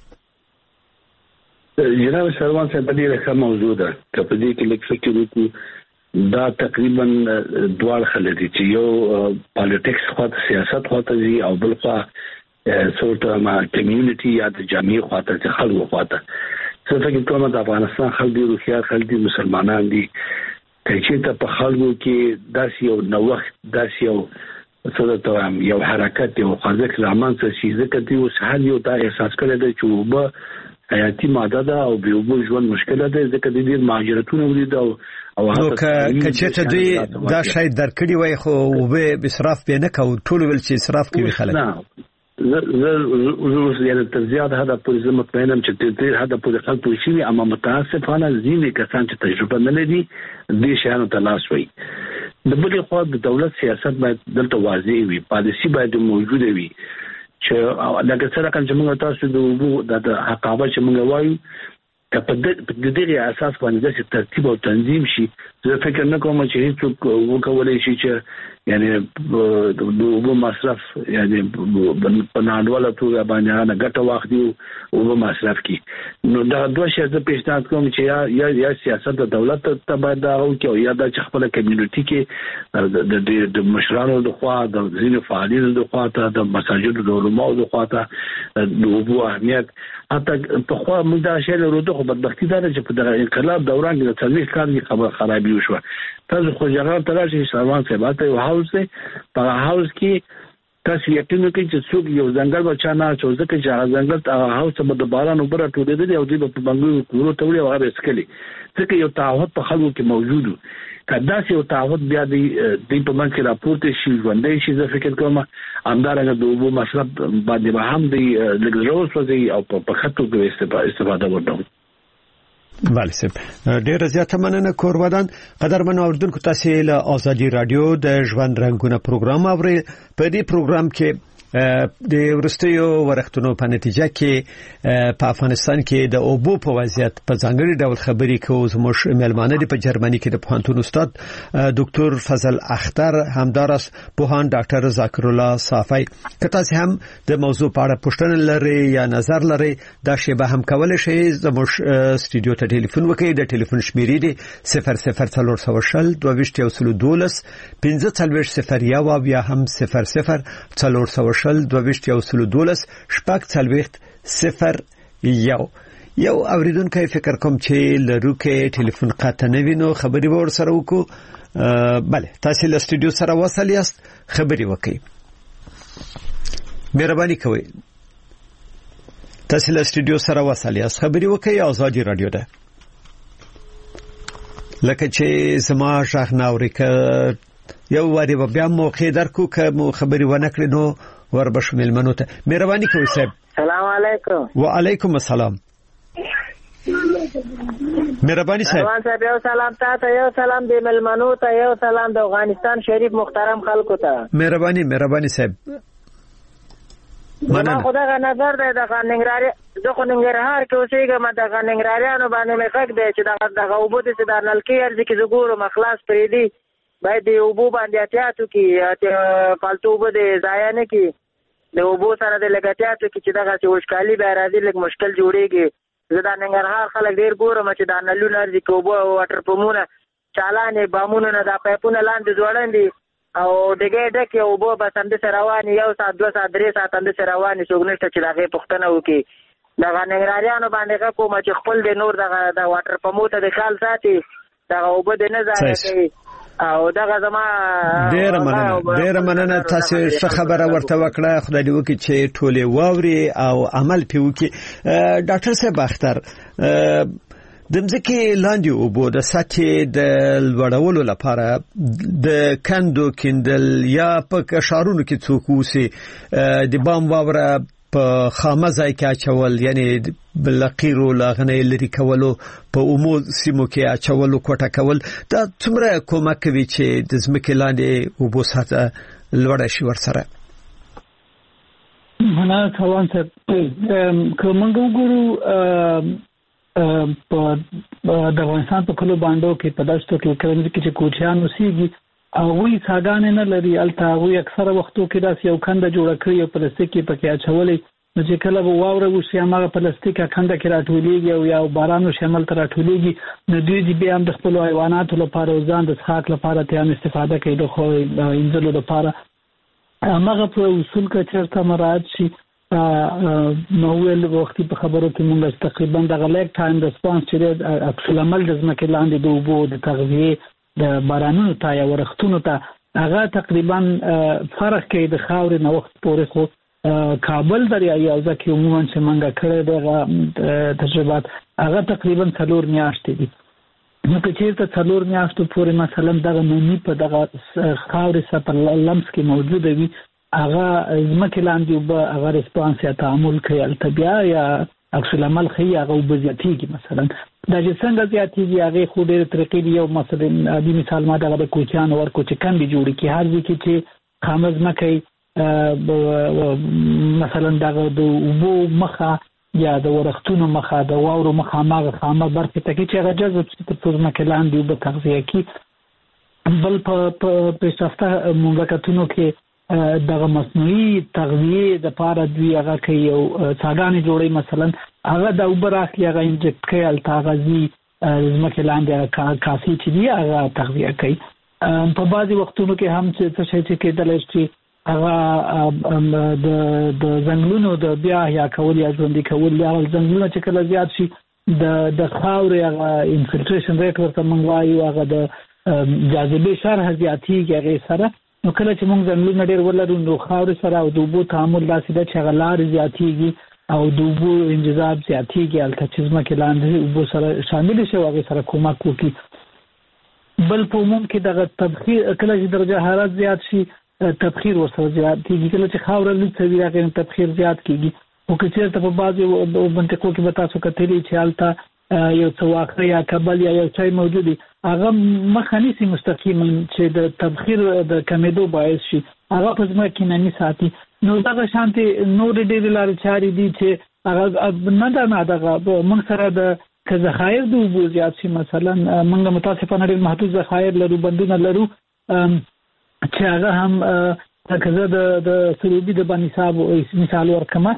S4: جناب سروان صاحب دې رقم موضوع ده کپدې کې لیک فکر وکړو دا تقریبا دوه خلک چې یو پالیټکس خاطر سیاست خاطر دي او بل خوا سورت ما کمیونټي یا د جامعي خاطر چې خلکو خاطر څه فکر کوم د افغانستان خلک دي روخيار خلک دي مسلمانان دي چې ته په خلکو کې داسې یو نوښت داسې یو څه یو حرکت یو خازق زمان څه شي ځکه دی اوس هر یو دا احساس کړی دی چې وبه حیاتي ماده ده او به وبه ژوند مشکله ده ځکه د دې مهاجرتونه ولید او او
S2: هغه کچته دوی دا شی درکړي وای خو وبه اسراف به نه کو ټول ول چې اسراف کوي خلک
S4: زه زه یعنی تر زیات هدا په زموږ مطمئنم چې تیر هدا په خلک شي اما متاسفانه ځینې کسان چې تجربه نه لري دې شانو تلاش وي د بلې خوا د دولت سیاست باید دلته واضح وي پالیسی باید موجوده وي چې لکه څنګه چې موږ تاسو د د حقابه چې موږ وایو په دې اساس باندې د ترتیب او تنظیم شي زه فکر نه کوم چې هیڅ وکولای شي چې یعنی د وبو مصرف یعنی په نړیواله توګه باندې نه ګټه واخلي او وبو مصرف کی نو دا دوه شی زه پیشنهاد کوم چې یا یا سیاست د دولت ته باید دا او کې یا د خپل کمیونټي کې د د مشرانو د خوا د ځینو فعالینو د خوا ته د مساجدو د علماء د خوا ته د وبو اهمیت حتی په خوا موږ دا شی له روته خو بدبختی دا چې په دغه انقلاب دوران کې د تاریخ کار کې خبر خرابي وشو تاسو خو جګړه تراشي سروان صاحب ته یو هاوس دی په هاوس کې تاسو یقین وکړئ چې څوک یو ځنګل بچا نه چوز ځکه چې هغه ځنګل هاوس په د باران وبره ټولېدل او دوی په بنګلو کورو ته وړي او هغه اسکلي ځکه یو تعهد په خلکو کې موجود و کدا چې یو تعهد بیا دی د په من کې راپورته شي ژوندې شي زه فکر کوم همدارنګه د وبو مصرف باندې به هم دی لګزروس وځي او په خطو کې استفاده وکړو.
S2: بله سب ډیر زیاته مننه کورودان قدرمن اوردونکو تاسو له ازادي رادیو د ژوند رنگونه پروګرام اوري په دې پروګرام کې د ورستیو ورختونو په نتیجه کې په افغانستان کې د اوبو په وضعیت په ځانګړي ډول خبرې کوو زموږ ملمانه دي په جرمني کې د پوهنتون استاد ډاکټر فضل اختر همدارس پوهان ډاکټر ذکر الله صافی کته هم د موضوع په اړه پوښتنه لري یا نظر لري دا شی به هم کولای شي زموږ استودیو ته ټلیفون وکړئ د ټلیفون شمیرې دي صفر صفر څلور سوشل دوه ویشت یو سل دولس پنځه څلور صفر یو یا هم صفر صفر څلور سوشل شل دوه ویشت یو سل دولس شپږ څلوېښت صفر یو یو اوریدونکو فکر کوم چې لروکه ټلیفون قطع نه وینو خبري ور سره وکړو bale تاسو له استودیو سره وصل یاست خبري وکړئ مهرباني کوئ تاسو له استودیو سره وصل یاست خبري وکړئ ازادي رادیو ده لکه چې سما شاخ ناوریکا یو واری بیا موخه درکو که مو خبري ونه کړی نو وربش ملمنو ته مهرباني کوئ صاحب
S8: سلام علیکم
S2: وعلیکم السلام مهرباني صاحب
S8: روان صاحب یو سلام تاسو یو سلام دی ملمنو ته یو سلام د افغانستان شریف محترم خلکو ته
S2: مهرباني مهرباني صاحب
S8: مننه خدای نظر دی د ننګرهار د ننګرهار کې اوسېږم د ننګرهاریانو باندې مې حق دی چې دغه اوبو د نلکې ارزي کې زګورو مخلاص پرې دی باید د اوبو باندې احتیاط وکړي فالتو اوبه د ضایع نه کړي د اوبو سره د لږ احتیاط وکړي چې دغسې وچکالي بیا راځي لږ مشکل جوړېږي زه دا ننګرهار خلک ډېر ګورم چې دا نلونه ارځي که اوبه واټر پمپونه چالانې بامونه نه دا پایپونه لاندې ځوړن دي او ډېګۍ ډکې اوبه بس همداسې روانې یو ساعت دوه ساعت درې ساعت همداسې روانې څوک نشته چې د هغې پوښتنه وکړي دغه ننګراریانو باندې کوم چې خپل د نور دغه د واټر پمپو د خیال ساتي دغه وبد نه ځای کوي او دغه زما
S2: ډېر مننه ډېر مننه تاسو څه خبره ورته وکړه خدای دې وکړي چې ټولې واوري او عمل پې وکړي. ډاکټر صاحب اختر د مځکې لاندې اوبو د سطحې د لوړولو لپاره د کندو کیندل یا په کشارونو کې څوک اوسي د بام واوره په خامه ځای کې اچول یعنی بلقیرو لاغنې لري کولو په عموم سیمو کې اچولو کوټه کول دا څومره کومک کوي چې د ځمکې لاندې اوبو سطح لوړه شي ورسره.
S3: مننه کوم څه کومه وګورو په د افغانستان په کلو باندې کې په داستو کې کوم چې کوټیان اوسېږي او وی څنګه نه لري الته وی اکثره وختو کې داس یو کنده جوړ کړی او پلاستیک پکې اچولې نو چې کله به واوره وشي هغه پلاستیک کنده کې راټولېږي او یا بارانو شامل تر راټولېږي نو دوی دې بیا هم د خپل حیواناتو لپاره او ځان د څښاک لپاره ته هم استفاده کوي د خو انځلو لپاره هغه په اصول کې چرته مراد شي نو ول وخت په خبرو کې موږ تقریبا د غلیک ټایم ریسپانس چې عکس العمل د ځمکې لاندې د اوبو د تغذیه د بارانونو ته یا ورښتونو ته هغه تقریبا فرق کوي د خاورې نو وخت پورې خو کابل دریایي او ځکه عموما چې منګه کړې د تجربات هغه تقریبا څلور میاشتې دي نو که چیرته څلور میاشتو پورې مثلا دغه نومي په دغه خاورې سره په لمس کې موجوده وي هغه ځمکې لاندې اوبه هغه ریسپانس یا تعامل کوي التبیا یا عکس العمل خي هغه وبزياتيږي مثلا دا چې څنګه زیاتېږي هغه خو ډېر طریقې دی یو مثلا د مثال ما دغه د کوچیان ورکو چې کم دي جوړي کی هر ځکه چې خامز نه کوي مثلا دغه د اوبو مخه یا د ورښتونو مخه د واورو مخه ماغه خامه برخه ته کې چې هغه جذب چې په ځمکه لاندې اوبه تغذیه کوي بل په پیشرفته مملکتونو کې دغه مصنوعي تغذیه د پاره دوی هغه کوي او څاګانې جوړي مثلا هغه د اوبر اخلي هغه انجکټ کوي التغذی زمکه لاندې کافي چې دی هغه تغذیه کوي په بعضي وختونو کې هم څه شي چې کېدل شي هغه د د زنګلونو د بیا یا کول یا ژوندۍ کول یا زنګلونو چې کله زیات شي د د خاورې هغه انفلټریشن ریټ ورته موږ وایو هغه د جاذبې شرح زیاتېږي هغه سره نو کله چې موږ زموږ ډېر ولرو نو خاورې سره او د اوبو تعامل داسې ده چې هغه لارې زیاتېږي او د اوبو انجذاب زیاتېږي هلته چې ځمکې لاندې اوبو سره شامل شي او هغې سره کومک وکړي. بل په عموم کې دغه تبخیر کله چې درجه حرارت زیات شي تبخیر ورسره زیاتېږي کله چې خاوره لوڅه وي هغې تبخیر زیات کېږي او که چېرته په بعضې منطقو کې به تاسو کتلي چې هلته یو څه واخه یا کبل یا یو چای موجود دی هغه مخه نیسي مستقیما چې د تبخیر د کمیدو باعث شي هغه په ځمکه کې نمی ساتي نو دغه شانتي نور ډېرې لارې چارې دي چې هغه نه ده نه دغه موږ سره د که ذخایر د اوبو زیات شي مثلا موږ متاسفانه ډېر محدود ذخایر لرو بندونه لرو چې هغه هم که زه د سروبي د بانصاب مثال ورکمه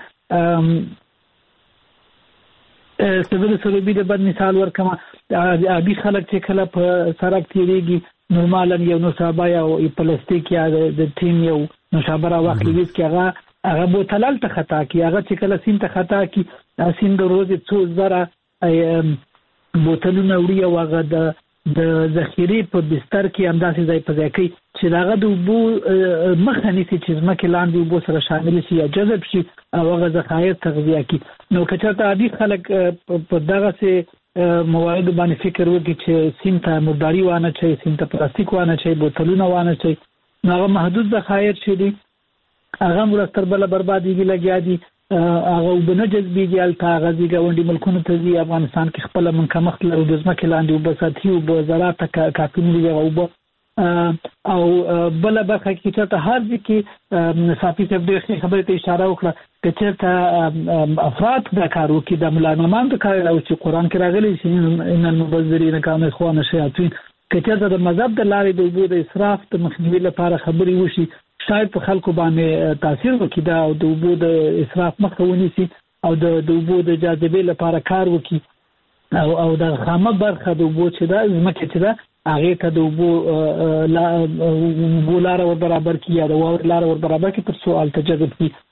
S3: سبل سروبي د بد مثال ورکمه ابي خلک چې کله په سړک تیریږي نورمالا یو نوشابه یا پلاستیک یا د ټیم یو نوشابه راواخلي ویس کې هغه هغه بوتلل ته خطا کی هغه چې کله سین ته خطا کی سین د روزي څو زره بوتلونه وړي او هغه د د ذخیره په بستر کې انداسې ځای په ځای کوي چې داغه د اوبو مخه نیسي چې ځمکې لاندې اوبو سره شامل شي یا جذب شي او هغه ذخایر تغذیه کوي. نو که چېرته عادي خلک په دغسې مواردو باندې فکر وکړي چې سیند ته مرداري وانه چوي سیند ته پلاستیک وانه چوي بوتلونه وانه چوي نو هغه محدود ذخایر چې دي هغه مرسته تر بله بربادېږي لګیا دي هغه اوبه نه جذبېږي هلته هغه ځي ګاونډي ملکونو ته ځي افغانستان کې خپله موږ کمښت لرو د ځمکې لاندې اوبه سطحي اوبه زراعت ته کافي نه دي هغه اوبه او بله برخه کې چېرته هر ځای کې صافي صاحب ډېرې ښې خبرې ته اشاره وکړه که چېرته افراد دا کار وکړي د ملایمان د کار راوچي قرآن کې راغلی چې ان المبذرین کانوا اخوان الشیاطین که چېرته د مذهب د لارې د اوبو د اسراف د مخنیوي لپاره خبرې وشي شاید په خلکو باندې تاثیر وکړي دا او د اوبو د اسراف مخه ونیسي او د اوبو د جاذبې لپاره کار وکړي او او د خامه برخه د اوبو چې ده ځمکې چې ده هغې ته د اوبو لاره ور برابر کړي یا د واورې لاره ور برابر کړي تر څو هلته جذب کړي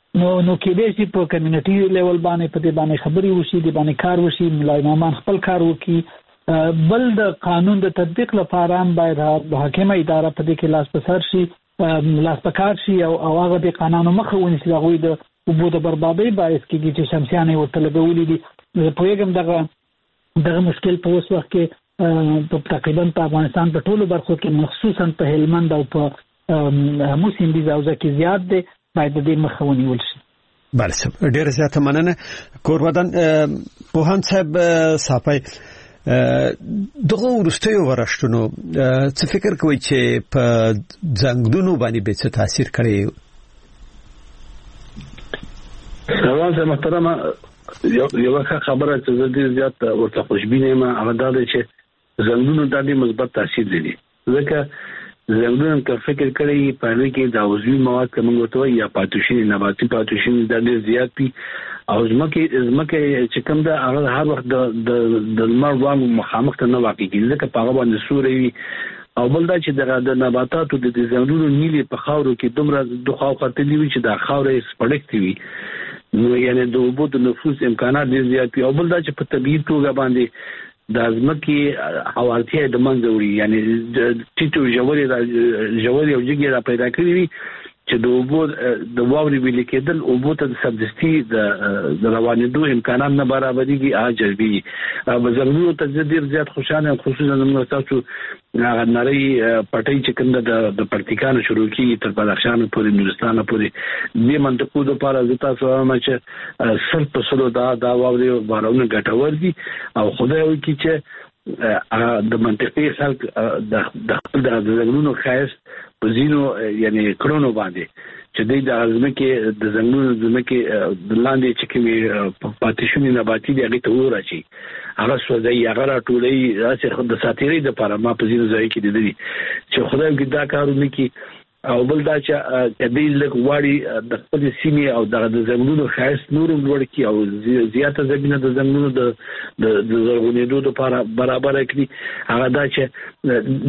S3: نو نو کې دې چې په کمیونټي لیول باندې په دې باندې خبري وشي، دې باندې کار وشي، ملای امامان خپل کار وکړي. بل د قانون د تطبیق لپاره هم باید حاکمه اداره په دې کې لاس په سر شي، لاس په کار شي او هغه د قانونو مخه ونیسي د هغوی د اوبو د بربادۍ باعث کېږي چې شمسیانې ورته لګولي دي. زه پوهېږم دغه دغه مشکل په اوس وخت کې په تقریبا په افغانستان په ټولو برخو کې مخصوصا په هلمند او په همو سیندیز حوزه کې زیات دی، باید د دې مخه ونیول شي.
S2: بله صاحب، ډېره زیاته مننه. کوربدن پوهاند صاحب صافی، دغه وروستیو ورښتونو څه فکر کوئ چې په ځنګلونو باندې به څه تاثیر کړی؟
S4: روان صاحب محترمه، یو ښه خبره چې زه ډېر زیات ورته خوشبینه یم هغه دا دی چې ځنګلونو ته ډېر مثبت تاثیر لري، ځکه ځنګلونو که فکر کړی په هغې کې د عضوي مواد که موږ ورته وایي یا پاتوشین نباتي پاتوشین دا ډېر زیات دي او ځمکې ځمکې چې کوم ده هغه هر وخت د لمر وړانګو مخامخ ته نه واقع کېږي، ځکه په هغه باندې سوری وي. او بل دا چې د نباتاتو د ځنګلونو نیلې په خاورو کې دومره دخوا وختلي وي چې دا خاوره یې سپړکتې وي، نو یعنې د اوبو د نفوذ امکانات ډېر زیات وي. او بل دا چې په طبیعي توګه باندې د ځمکې حوالتیا د منځه وړي، یعنې ټیټو ژورې ژورې او جګې را پیدا کړي وي چې د اوبو د واورې ویلې کېدل اوبو ته د سمدستي د روانېدو امکانات نه برابرېږي، هغه جذبېږي. ځنګلونو ته زه ډېر زیات خوشحاله یم، خصوصا زموږ ستاسو هغه نرۍ پټۍ چې کوم ده د پکتیکا نه شروع کېږي تر بدخشان پورې، نورستان پورې. دې منطقو دپاره زه تاسو وایم چې سل په سلو دا دا واورې بارانونه ګټور دي او خدای وکړي چې د منطقې خلک د خپل د ځنګلونو ښایست په ځینو یعنې کړنو باندې چې دوی د ځمکې د ځنګلونو ځمکې د لاندې چې کومې پاتې شوي نباتي دي هغې ته اور اچوي، هغه سوځوي، هغه راټولوي، داسې د ساتېرۍ دپاره ما په ځینو ځایو کې لیدلي چې خدای وکړي دا کار ونه کړي. او بل دا چې دوی لږ غواړي د خپلې سیمې او دغه د ځنګلونو ښایست نور هم لوړ کړي او زیاته زمینه د ځنګلونو د زرغونېدو دپاره برابره کړي. هغه دا چې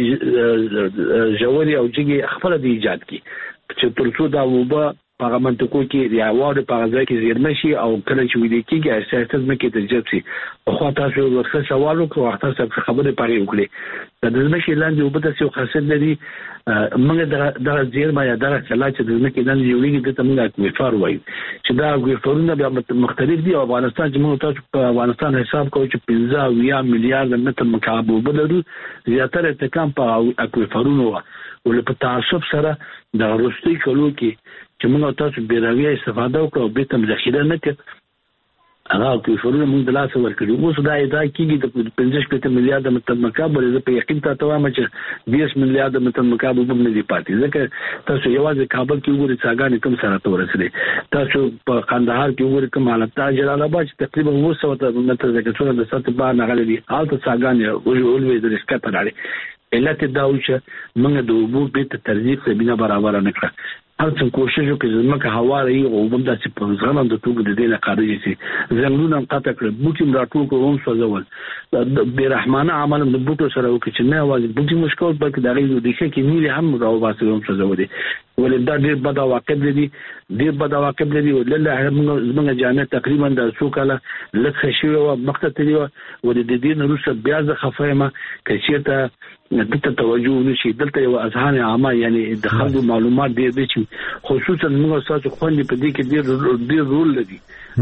S4: لږې ژورې او جګې خپله د ایجاد کړي چې تر څو دا اوبه په هغه منطقو کې د واورې په هغه ځای کې زیرمه شي او کله چې ویلې کېږي آهسته آهسته ځمکې ته جذب شي. پخوا تاسو یو ورښه سوال وکړو او تاسو خبرې په هغې وکړې. د ځمکې لاندې اوبه داسې یو خاصیت لري، موږ دغه زیرمه یا دغه کلا چې د ځمکې لاندې جوړېږي دې ته موږ اکویفر وایو چې دا اکویفرونه بیا مختلف دي. او افغانستان چې موږ تاسو په افغانستان حساب کوو چې پنځه اویا میلیارده متر مکعب اوبه لرو، زیاتره ارتکام په اکویفرونو وه. ولې په تعصب سره د وروستي کلو کې چې موږ تاسو بیراویه استفاده وکړو او بیرته ذخیره نه کړ، هغه اکویفرونه موږ د لاسه ورکړي. اوس دا ادعا کېږي د پنځه شپېته میلیارده متر مکعب، ولې زه په یقین تاته وایم چې دېرش میلیارده متر مکعب اوبه نه دي پاتې، ځکه تاسو یوازې کابل کې وګورئ څاګانې کوم سره ته ورسېدې، تاسو په قندهار کې وګورئ کوم حالت ته، جلال آباد چې تقریبا اووه سوه متر ځکه څونه د سطح بار نغلی دي هلته څاګانې ولوېدلې ښکته لاړې. علت دا و چې موږ د اوبو بېرته ترجیح زمینه برابره نه کړه. هر څه کوشش وکړي چې ځمکه هواره وي او اوبه هم داسې په زغمنده توګه د دې نه خارجې شي. ځنګلونه هم قطع کړل، بوټي هم راټول کړو هم سوځول. بېرحمانه عمل هم د بوټو سره وکړي چې نه یوازې بوټي مو شکول بلکې د هغې ریښه کې نیلې هم راوباسئ هم سوځولې. ولې دا ډېر بد عواقب لري، ډېر بد عواقب لري. ولله زموږ جامع تقریبا د څو کاله لږ ښه شوې وه، مخته تللې وه. ولې د دې نه وروسته بیا زه خفه یم که چېرته دلته توجه ونشي. دلته یو اذهان عامه یعنې د خلکو معلومات ډېر دی چې خصوصا موږ ستاسو خویندې په دې کې ډېر رول لري.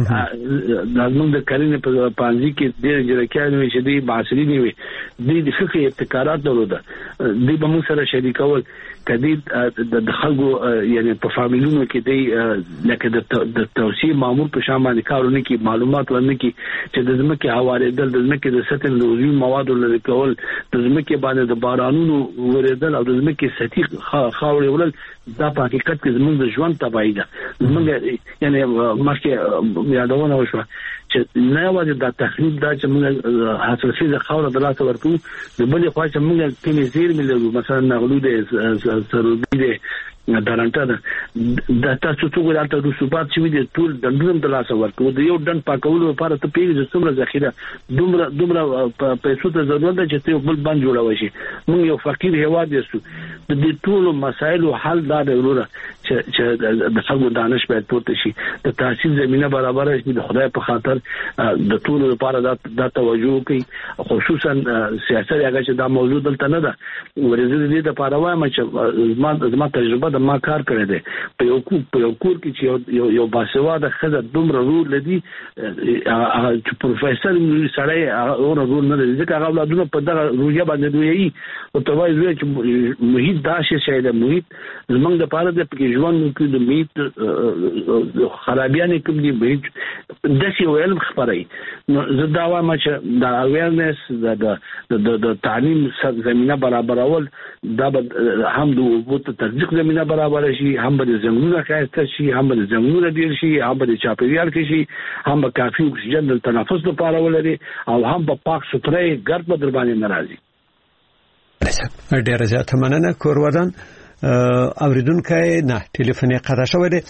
S4: زموږ د کرنې په پانځي کې ډېر جرکیان وي چې دوی معاصرین وي، دوی د ښه ابتکارات درلوده، دوی به موږ سره شریکول که دوی د خلکو یعنې په فامیلونو کې دوی لکه د توصیې مامور په شان باندې کار ونه کړي، معلومات ورنه کړي چې د ځمکې هوارېدل، د ځمکې د سطح د عضوي موادو لرې کول، د ځمکې باندې د بارانونو ورېدل او د ځمکې سطحي خاورې وړل، دا په حقیقت کې زموږ د ژوند تباهي ده. زموږ یعنې مخکې یادونه وشوه چې نه یوازې دا تخریب دا چې موږ حاصلخیزه خاوره د لاسه ورکوو، د بلې خوا چې موږ کومې زیرمې لرو، مثلا نغلو دی، سروبي دی، درنټه ده، دا تاسو څو ګورئ هلته رسوبات شوي دي، ټول ډنډونه هم د لاسه ورکوو. د یو ډنډ پاکولو لپاره ته پوهېږې چې څومره ذخیره دومره دومره پیسو ته ضرورت ده چې ته یو بل بند جوړوی شي. موږ یو فقیر هېواد یاستو. د دې ټولو مسایلو حل دا دی وروره چې د خلکو دانش باید پورته شي د تحصیل زمينه برابر شي د خدای په خاطر د ټول لپاره د توجه کوي خصوصا سیاست هغه چې دا موضوع دلته نه ده ورزه دې د لپاره وایم چې زما زما تجربه د ما کار کړی دی په یو کو په یو کور کې چې یو یو باسواده خزه دومره رول لدی چې پروفیسور سړی اور رول نه لري ځکه هغه اولادونه په دغه رویه باندې دوی او ته وایي چې محیط داسې شی دی محیط زمونږ د لپاره د پکې ژوند کې د محیط خرابیان کوم دي محیط داسې ویل خبري نو زه دا وایم چې د اویرنس د د تعلیم زمينه برابرول دا هم د وبوت تطبیق زمينه برابر شي هم د زمینونو خاصه شي هم د زمینونو ډیر شي هم د چاپیریال کې شي هم کافي اکسیجن د تنفس لپاره ولري او هم په پاک ستري ګرد په دربانې ناراضي
S2: ډیر زیات مننه کورودان اوریدونکو نه ټلیفون قطع شوی دی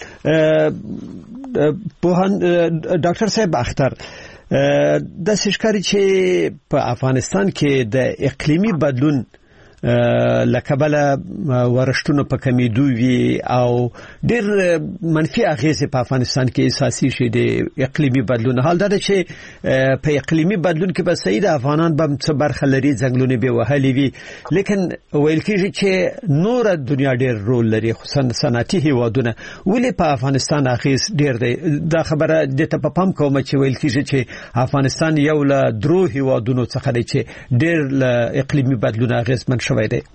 S2: په ډاکټر صاحب اختر د سشکاري چې په افغانستان کې د اقلیمی بدلون لکبله ورشتونو په کمیدو وی او ډیر منفي اغیزې په افغانستان کې اساسي شي د اقلیمی بدلون حال دا چې په اقلیمی بدلون کې به سید افغانان به څه برخه لري ځنګلونه به وهلي وي لیکن ویل کېږي چې نور دنیا ډیر رول لري خصوصا صنعتي هیوادونه ولې په افغانستان اغیز ډیر دی دا خبره د ته په پام کوم چې ویل کېږي چې افغانستان یو له درو هیوادونو څخه دی چې ډیر له اقلیمی بدلون اغیز من شوی دی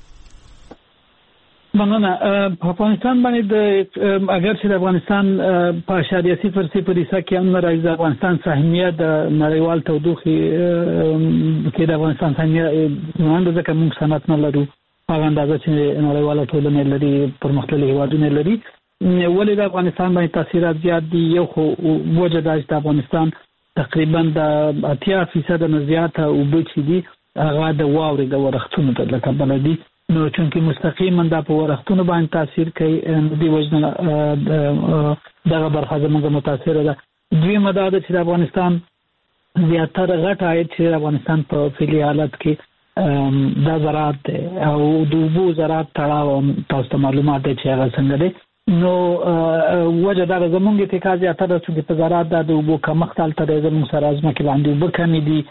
S3: مننه په افغانستان باندې د اگر چې د افغانستان په اشاریه صفر صفر حصہ کې هم راځي افغانستان سهمیه د نړیوال تودوخي کې د افغانستان سهمیه مانده ځکه موږ صنعت نه لرو هغه اندازه چې نړیواله ټولنه لري پرمختللي هیوادونه لري ولې د افغانستان باندې تاثیرات زیات دي یو خو وجه د افغانستان تقریبا د اتیا فیصد نه زیاته او بچی دي هغه د واورې د ورښتونو د لکه بلدي نو چې مستقیما د په ورښتونو باندې تاثیر کوي د وجنه دغه برخه زموږ متاثر ده دوی مدد چې د افغانستان زیاتره غټ عاید چې د افغانستان په فعلي حالت کې د زراعت او د اوبو زراعت تړاو تاسو معلومات چې هغه څنګه دي نو وجه دا زموږ اتکا زیاتره چې په زراعت د اوبو کمښت تل زموږ سره ازمه کې باندې اوبو کمی دي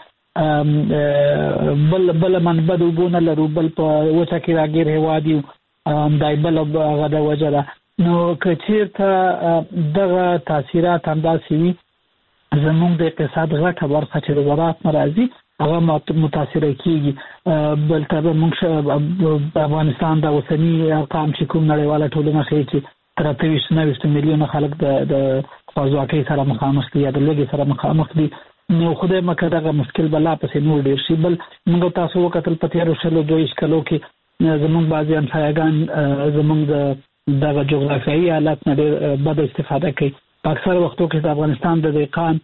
S3: بل بل منبع د وبونه لرو بل په وچه کې راګیر هوادي دای بل هغه د وجره نو کچیرته دغه تاثیرات انداسي وي زموږ د اقتصاد غټه برخه چې د زراعت ناراضي هغه متاثر کیږي بل تر موږ افغانستان د اوسنی ارقام چې کوم نړیواله ټولنه ښیي چې تر اتهویشت نوي میلیونه خلک د خوځواکۍ سره مخامخ دي یا د لوږې سره مخامخ دي نو خدای مکه دغه مشکل بلا پسې نور ډیر شي بل موږ تاسو وکتل په تیر شلو دوه کلو کې زموږ بعضي همسایگان زموږ د دغه جغرافیایي حالت نه ډیر بد استفاده کوي په اکثر وختو کې د افغانستان د دهقان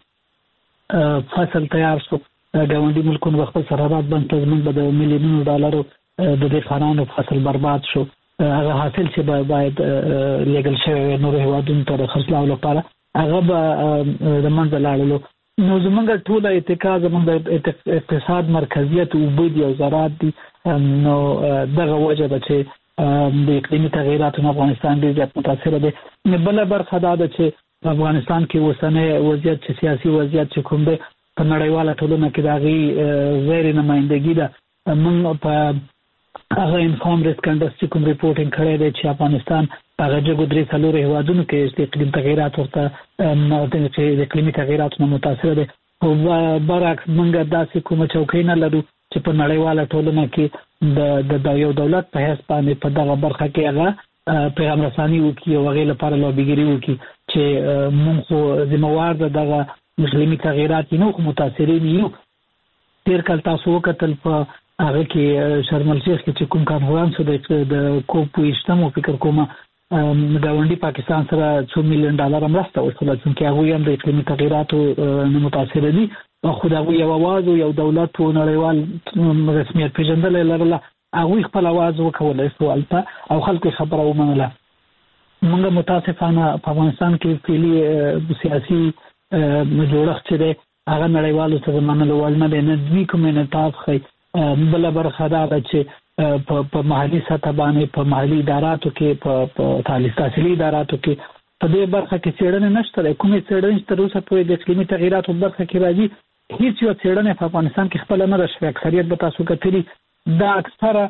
S3: فصل تیار شو ګاونډي ملکونو په خپل سرحدات باندې زموږ د میلیونونو ډالرو د دهقانانو فصل برباد شو هغه حاصل چې باید لیګل شوی نور هیوادونو ته خرڅلاو لپاره هغه به د منځ لاړلو نو زمونږ ټول اتکا زمونږ د اقتصاد مرکزیت او بودی او زراعت دي نو دغه وجه ده چې د اقلیمي تغیراتو په افغانستان کې زیات متاثر دي بل برخه دا ده چې افغانستان کې اوسنۍ وضعیت چې سیاسي وضعیت چې کوم دی په نړیواله ټولنه کې دغه غیر نمائندګي ده موږ په هغه انفارم ریسک انډستری کوم ریپورټینګ کړی دی چې افغانستان هغه جګو درې څلور هیوادونو کې د اقلیم تغیرات ورته چې د اقلیمي تغیراتو نه متاثر دي او برعکس موږ داسې کومه چوکۍ نه لرو چې په نړیواله ټولنه کې د یو دولت په حیث باندې په دغه برخه کې هغه پیغام رساني وکړي او هغې لپاره لوبیګري وکړي چې موږ خو ذمهوار د دغه اقلیمي تغیرات نو خو متاثرین یو تیر کال تاسو وکتل په هغه کې شرم الشیخ کې چې کوم کانفرنس د کوپ ویشتمو فکر کومه گاونډي پاکستان سره څو میلیون ډالر مرسته وشوه چې هغه هم د اقلیمي تغیراتو نه متاثر دي خو دا یو आवाज یو دولت او نړیوال رسمیت پیژندل لرله هغه خپل आवाज وکولای شو البته او خلکو خبره ومنله موږ متاسفانه په افغانستان کې فعلی سیاسي جوړښت چې هغه نړیوالو سره منلو ول نه نه دوی کوم نه تاسو بل برخه دا چې په محلي سطح باندې په محلي اداراتو کې په تحصیلي اداراتو کې په دې برخه کې څېړنې نشته. کومې څېړنې تر اوسه پورې د اقلیمي تغیراتو برخه کې راځي هیڅ یو څېړنه په افغانستان کې خپل نه ده شوې. اکثریت به تاسو کتلی دا اکثره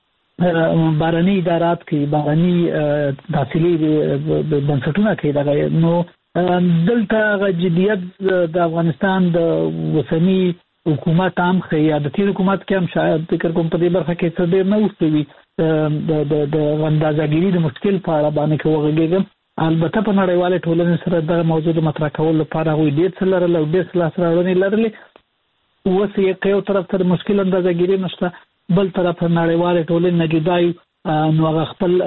S3: بارني ادارات کې بارني تحصیلي بنسټونه کې دا نو دلته جديت د افغانستان د وسنی حکومت هم خو یا د تیر حکومت کې هم شاید فکر کوم په دې برخه کې څه ډیر نه وستوي د د اندازګيري د مشکل په اړه باندې کوغږم. البته په نړیواله ټولنې سره د موضوع مطرح کول لپاره وي ډیر څه لرل او ډیر څه سره ورنې لرلې. اوس یې یو طرف ته مشکل اندازګيري نشته، بل طرف نړیواله ټولنې نه جدای نو هغه خپل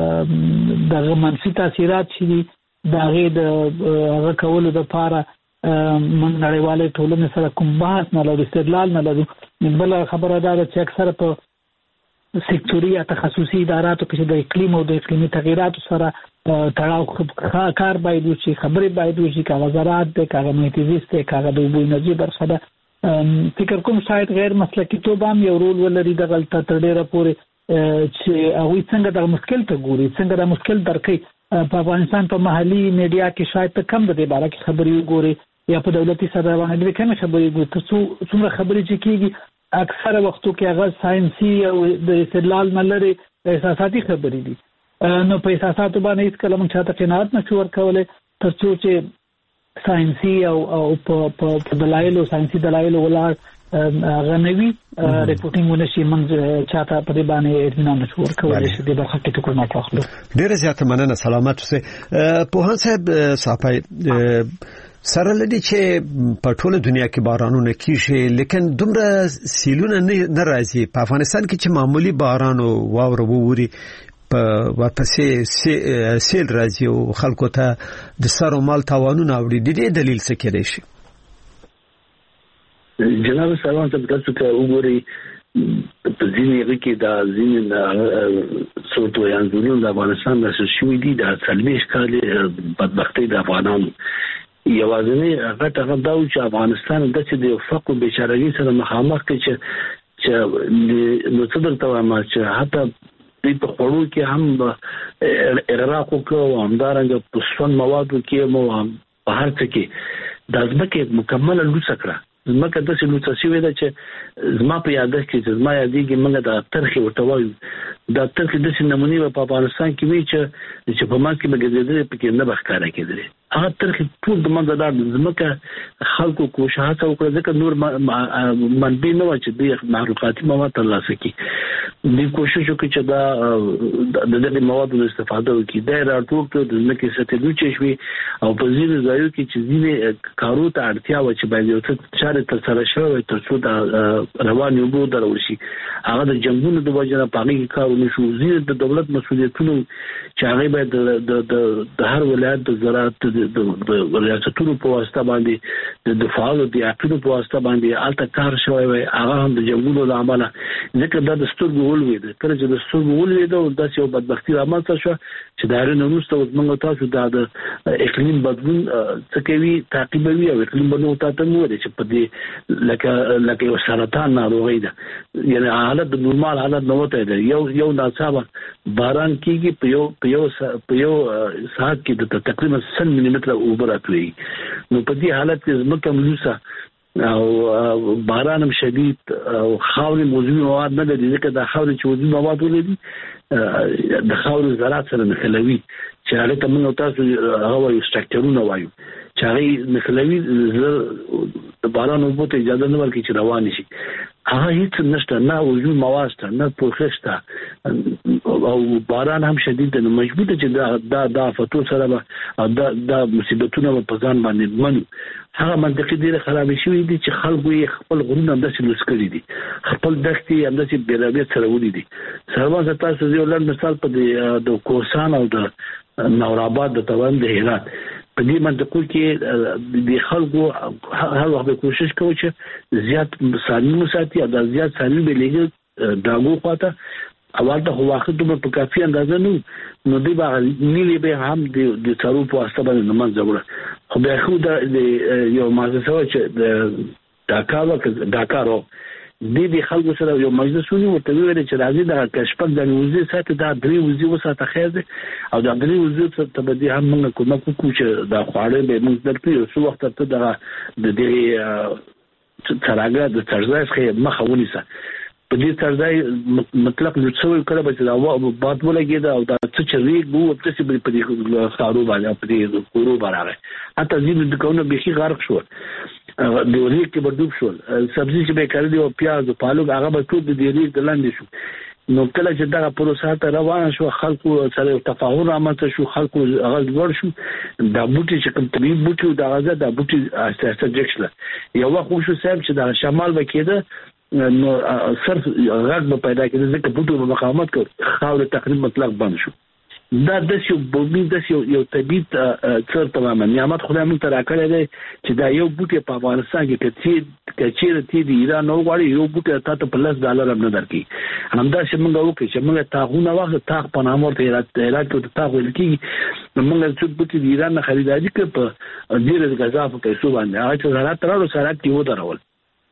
S3: د منفي تاثیرات شي دا غي د هغه کولو د لپاره من نړیواله ټولنې سره کوم بحث نه لري، استدلال نه لري. بل خبره دا ده چې اکثره په سېکټوري یا تخصصي اداراتو کې د اقلیم او د اقلیمي تغیراتو سره تړاو کار باید وشي، خبرې باید وشي، کاغه زراعت د کاغه محیط زیست د کاغه د اوبو انرژي برخه ده. فکر کوم شاید غیر مسلکي توب هم یو رول ولري د غلطه تر ډیره پورې چې هغه څنګه د مشکل ته ګوري، څنګه د مشکل درکې. په افغانستان په محلي میډیا کې شاید ته کم د دې باره کې خبرې وګوري یا په دولتي سره باندې د کوم خبرې وګوري. تاسو څومره خبرې چې کیږي اکثره وختو کې هغه ساينسي او د استدلال نه لري احساساتي خبرې دي. نو په احساساتو باندې هیڅ کله موږ چاته قناعت نشو ورکولای تر څو چې ساينسي او او په دلایل او ساينسي دلایل ولاړ غنوي ریپورټینګ ونشي موږ چاته په دې باندې اطمینان نشو ورکولای چې د برخه کې کومه واخلو.
S2: ډیره زیاته مننه. سلامت اوسئ. په هان صاحب صاحب سره لدی چې په ټوله دنیا کې بارانونه کیږي لیکن دومره سیلونه نه راځي. په افغانستان کې چې معمولی باران او واوره ووري په ورپسې سیل راځي او خلکو ته د سر او مال تاوانونه اوري. د دې دلیل څه کېدای شي؟
S4: جناب سلام ته تاسو ته وګورئ په ځینې کې دا ځینې څوټو یا ځینې د افغانستان د شوي دي د څلويش کال بدبختي د افغانانو یوازې هغه ته دا و چې افغانستان د چې د فقر بیچارهګي سره مخامخ کې چې چې نو څه درته وایم چې حتی په پړو کې هم اراق کو همدارنګه په سون موادو کې مو په هر څه کې د ځمکې مکمل لوڅ کړه. زمکه د څه لوڅ شوی ده چې زما په یادښت کې زما یادېږي موږ د ترخي ورته وایو د ترخي د څه نمونه په افغانستان کې وی چې چې په ما کې بګېدل پکې نه بخښاره کېدل. هغه ترخي ټول د منځ د زمکه خلکو کوشش وکړه ځکه نور منبي نه و چې د معلوماتي مواد ترلاسه کړي. د کوشش وکړي چې دا د دې موادو استفاده وکړي. دا راټول کړو د زمکه سطح لوڅ شوی او په ځینې ځایو کې چې ځینې کارو ته اړتیا و چې باید یو څه چارې تر سره شوی تر څو د روان یو درول شي. هغه د جنگونو د وجه نه پاغي کار ونشو. ځینې د دولت مسؤلیتونو چې هغه باید د د د هر ولایت د زراعت د ریاستونو په واسطه باندې د فعال دي اپینو په واسطه باندې الته کار شوی وي. هغه هم د جنگونو د عمله ځکه دا د ستورګو ولوي د کله چې د ستورګو ولوي دا د یو بدبختی رامنځته شو چې دا رنه نوسته موږ تاسو د اقلیم بدلون څه کوي تعقیبوي او اقلیم بدلون ته مو دي چې په دې لکه لکه یو سرطان ناروغي ده. یعنی حالت د نورمال حالت نه وته ده. یو یو ناڅاپه باران کیږي په یو په یو په یو ساعت کې د تقریبا سل ملي متر اوبه راتوي. نو په دې حالت کې زمکه ملوسه او باران هم شدید او خاورې موضوعي مواد نه لري ځکه د خاورې چې موضوعي مواد ولري د خاورې زراعت سره نښلوي چې هغه ته موږ تاسو هغه وایو سټرکچرونه وایو چې هغه نښلوي د باران اوبو ته اجازه نه ورکوي چې روان شي. هغه هیڅ نشته، نه وجود مواد شته نه پوښښ شته او باران هم شدید دی. نو مجبور دی چې دا د آفتو سره به دا د مصیبتونو په ځان باندې منو. هغه منطقي ډیره خراب شوې دي چې خلکو یې خپل غرونه همداسې لوڅ کړي دي، خپل دښتې همداسې بېلابېل سره ولي دي. سربازه تاسو یو لنډ مثال په د کوهستان او د نورآباد د توان د هرات په دې منطقو کې د خلکو هر وخت کوشش کوي چې زیات سالم مساتي او د زیات سالم به لګي داغو خواته اول ته واخد دومره په کافي اندازه نو نو دی به نیلې به هم د څارو په واسطه باندې نماز جوړه. خو به خو د یو مازه سره چې د ډاکا وکړه ډاکارو د دې خلکو سره یو مجلس ونی ورته ویل چې راځي دا کشپک د وزیر ساتي دا درې وزیر وساته خیر دی او دا درې وزیر ته به دې هم موږ کومه کوو چې دا خواړه به موږ درکړو څو وخت ته دا د دې تراګه د ترځای څخه مخه ونیسه په دې ترځای مطلب نو څو کله به دا باد ولګي دا او دا څه چې ریګ وو په څه په دې خارو باندې په دې کورو باندې حتی دې د کومه به شي غرق شو د ریګ کې بدوب شو سبزی چې به کړی او پیاز او پالو هغه به ټول د دې ریګ د لاندې شو نو کله چې دا پروسه ته روان شو خلکو سره تفاهم رامنځته شو خلکو هغه ور شو دا بوټي چې کوم طبي بوټي دا غزه دا بوټي اساسه جکشله یو وخت شو صاحب چې دا شمال وکیده نو صرف غږ به پیدا کېده ځکه بوټو په مقاومت کوي خاور تقریبا مطلق بند شو دا د یو بومي د یو طبي څر تماما نعمت خدای مونږ ته راکړی دی چې دا یو بوټي په افغانستان کې کچې کچې تی دی ایران نو غواړي یو بوټي تاسو په لس ډالر هم نه درکې همدا چې مونږ وکړو چې مونږ تاغونه واخله تاغ په نامه ورته هرات کې تاغ ولکې مونږ چې بوټي د ایران نه خریداري کړ په ډیره غذا په پیسو باندې هغه چې هرات تراو سره کې و درول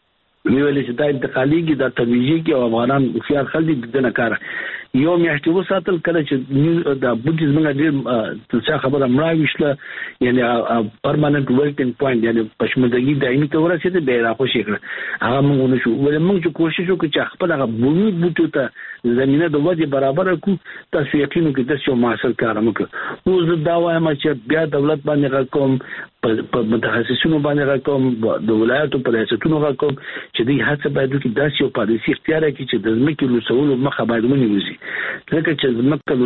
S4: ویل چې دا انتقاليږي دا ترویجي کې او افغانان خيار خلک د نه کار یو میاشتې وساتل کله چې دا بوټي زمونږ ډېر څه خبره مړه وشله یعنی پرماننت ورکینګ پوینټ یعنی پښمندګي دایمي تور رسیدي به راخوشي کړ هغه موږ نشو ولې موږ چې کوشش وکړو چې خپل هغه بومي بوټو ته زمينه د وجه برابر کړو تاسو یقینو کې د څه معاصر کار وکړو نو زه دا وایم چې بیا دولت باندې کوم په متخصصینو باندې راکوم د ولایتو په ریاستونو راکوم چې دوی هڅه باید وکړي داسې یو پالیسي اختیار کړي چې د ځمکې لوڅولو مخه باید ونیوځي ځکه چې ځمکه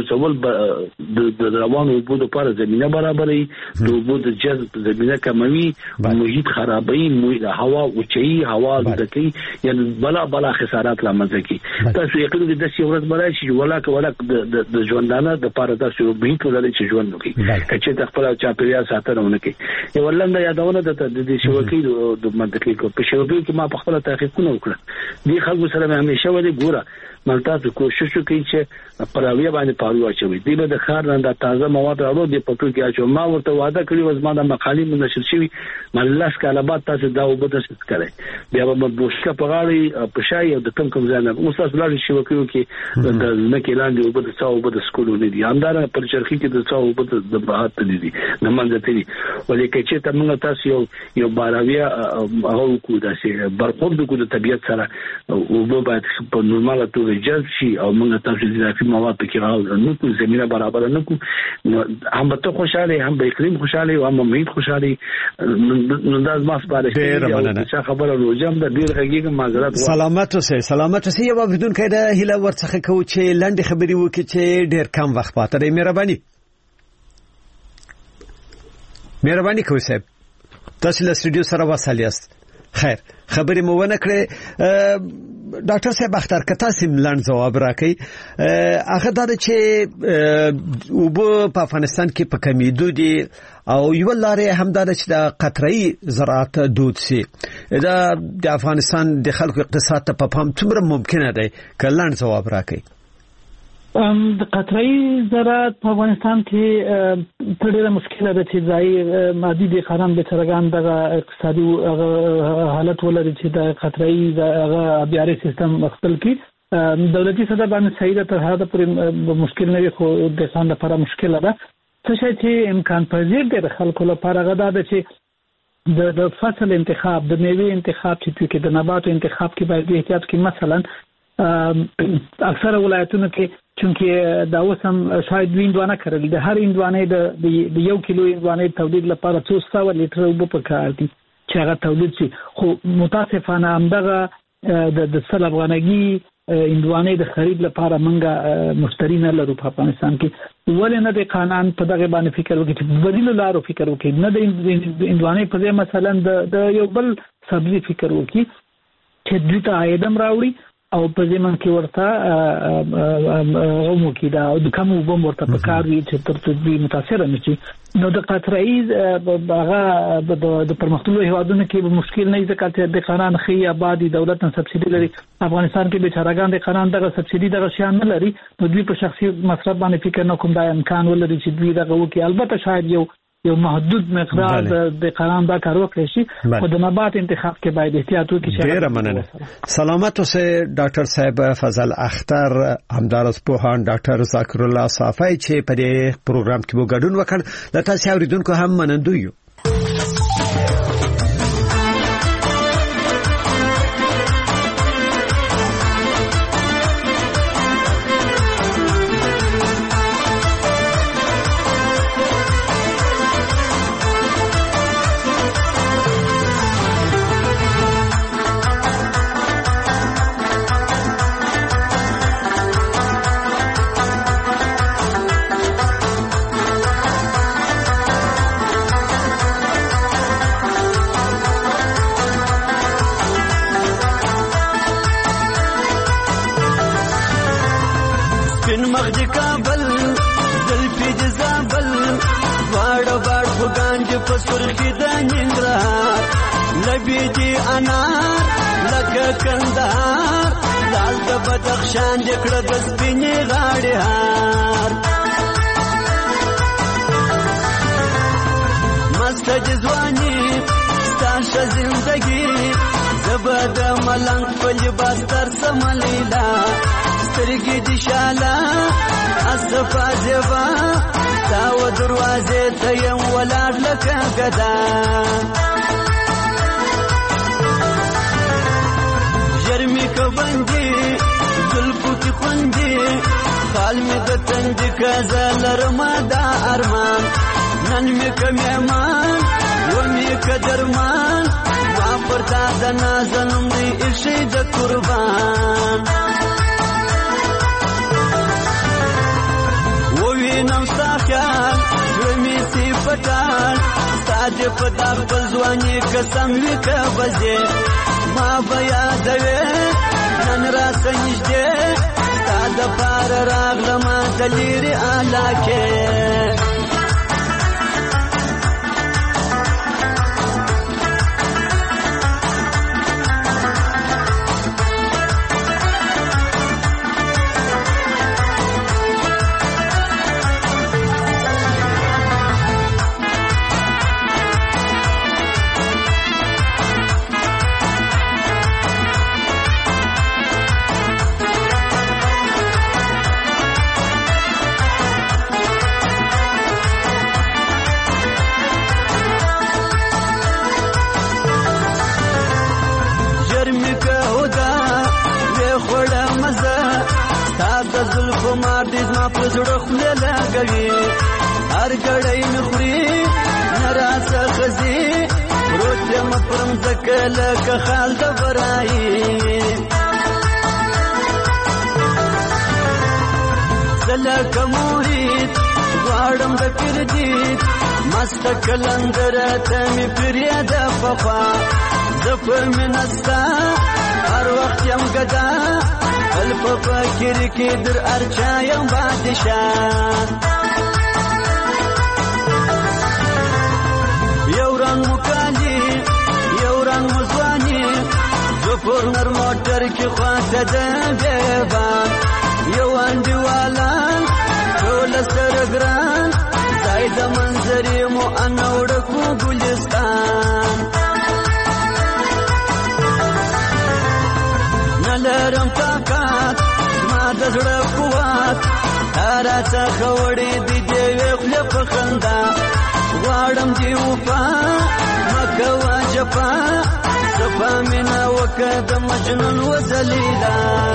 S4: لوڅول د روانو اوبو لپاره زمینه برابروي د اوبو د جذب زمینه کموي محیط خرابوي هوا اوچوي هوا لوڅوي یعنی بلا بلا خسارات رامنځته کوي تاسو یقین دې داسې ورځ برای شي ولاک ولاک د ژوندانه د لپاره تاسو یو محیط ولرئ چې ژوند وکړي چې خپل چاپیریال ساتنه ونکړي یو ولنده یادونه د دې شوکې د منطقي کو په شوکې کې ما په خپل تحقیقونه وکړه دي خلکو سره مې همیشه ولې ګوره ملتاسو کوشش وکړي چې پراوی باندې پارو اچوي دی به د خار نه د تازه مواد راوړو د پټو کې اچو ما ورته وعده کړی و زما د مقالې نشر شوی مللاس کاله بعد تاسو دا وبد څه کړی بیا به بوشکه په غاړي په شای د کم کم ځای نه اوساس لاري شوکې کې د مکه لاندې وبد څاو وبد سکول نه دي همدار پر چرخي کې د څاو وبد د بهات دي دي نه منځ ته دي ولې چې ته موږ تاسو یو یو باراویا هغه کو داسې برخورد کو د طبيعت سره او به باید په نورماله توګه جذب شي او موږ تاسو د اضافي مواد پکې راو نو کو زمينه برابر نه کو هم ته خوشاله هم به اقلیم خوشاله او هم محیط خوشاله نو داس ما سپاره چې خبره روزم د ډیر غږیږي معذرت
S2: سلامت اوسه سلامت اوسه یو بدون کده هله ورڅخه کو چې لاندې خبري وکړي چې ډیر کم وخت پاتې دی مهرباني مهرباني کوئ صاحب تاسو له سټوډیو سره وصل یاست خیر خبرې مو ونه کړې ډاکټر صاحب اختر کته سیم لاند جواب راکړي هغه دا چې وبو په افغانستان کې په کمیدو دي او یو لارې همدار چې د قطري زراعت دود سي دا د افغانستان د خلکو اقتصاد ته په پام څومره ممکنه دی که لاند جواب راکړي
S3: د قطري زراعت په افغانستان کې ډېره مشکله ده چې ځای مادي د خرام به ترګان د اقتصادي حالت ولري چې د قطري د بیاري سیستم خپل کې دولتي صدا باندې صحیح تر هغه پورې مشکل نه وي خو د ځان لپاره مشکله ده څه چې امکان پذیر دی د خلکو لپاره غدا ده چې د د فصل انتخاب د میوه انتخاب چې کې د نباتو انتخاب کې باید احتیاط کې مثلا اکثر ولایتونو کې چونکه دا وسم شاید ویندوانه کړل د هر ویندوانه د یو کیلو ویندوانه تولید لپاره څو سو لیټر اوبه پکار دي چې هغه تولید شي خو متاسفانه همدغه د سل افغانګي ویندوانه د خرید لپاره منګه مشتری نه لرو په افغانستان کې ولې نه د قانون په دغه باندې فکر وکړي چې بدیل لارو فکر وکړي نه د ویندوانه په ځای مثلا د یو بل سبزی فکر وکړي چې دوی ته عاید راوړي او په ځمن کې ورته غومو کې دا د کوم وبم ورته په کار وی چې تر څو متاثر نه شي نو د قطري هغه د پرمختللو هیوادونو کې مشکل نه ځکه چې د قانون خي آبادی دولت نه سبسيډي لري افغانستان کې بیچارهګان د قانون دغه سبسيډي دغه شان نه لري نو دوی په شخصي مصرف باندې فکر نه کوم دا امکان ولري چې دوی دغه وکي البته شاید یو یو محدود مقدار د قران دا کار وکړي شي او د نبات انتخاب کې باید احتیاط وکړي.
S2: ډیر مننه. سلامت اوسه ډاکټر صاحب فضل اختر، همدارس پوهان ډاکټر ذکر الله صافی چې په دې پروګرام کې وو ګډون وکړ. د تاسو اوریدونکو هم منندوی یو.
S9: بدخشان دکړه د سپینې غاړې هار مست جوانی ستاشه زندگی زبد ملنګ په لباس تر سملیلا سترګې دي شاله اصفا زبا تاو دروازه ته یم ولاد لکه غدا جرمی کو بندي زلفو کی خوندی خال می د تنج کزل رما دا ارمان نن می کمیمان و می کدرمان ما پرتا د نازنم دی ارشی د قربان و وینم ساخیان رمی سی پتان ساج پتا خپل ځواني قسم وکه بځه ما بیا دوی نن را سنجده تا د پار راغلم دلیری آلاکه زړه خله لګوي هر ګړی نخري نراسه خزي روته مپرم زکل که خال د برای زلک مرید غواړم د کردی مست کلندر ته می پریاد ففا زپ منستا هر وخت یم گدا الف فکر کی در ارچا یم بادشاہ یوران مکالی یوران مزوانی زفر نر موتر کی خواته ده بیبان یوان دیوالان ټول سرګران زاید منظری مو انوړ کو ګلستان نلرم طاقت زما د زړه قوت راته خوړې دی دی خپل په خندا غواړم دی وفا مکه واجفا صفا منا وکد مجنون وذلیلا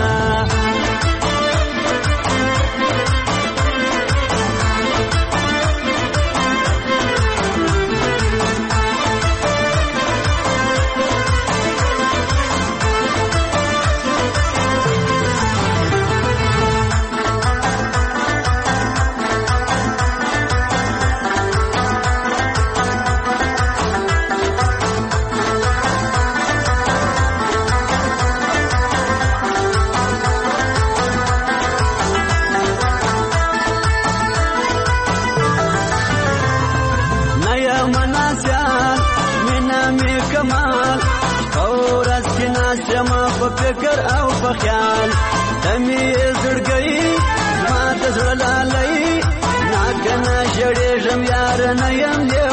S9: فکر او بخیال تمی زړګي ما د زړه لالي ناکنه جړې جم یار نه يم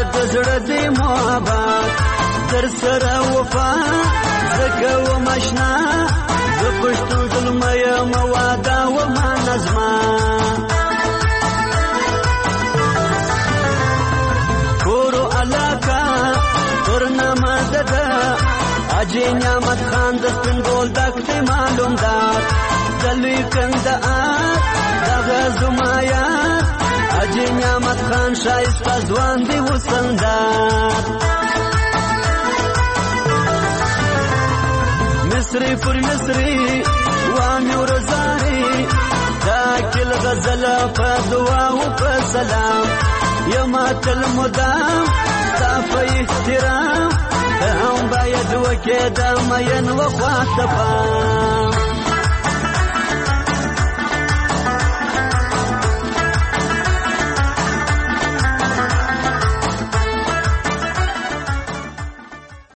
S9: دزړه دې محبت در سره وفا زکه و مشنا ز پښتون ظلم یا مواده و ما نظما کورو علاقه ورنا مدده اجي نعمت خان د سپنګول دکته معلوم دار دلوي کنده دغه زمایا اجي نعمت خان شایست ځوان دی وسندار مصری پر مصری وامي ورزاري دا کل غزل په دعا او په سلام یما تل مدام صاف احترام هم باید وکړه مین وخت پام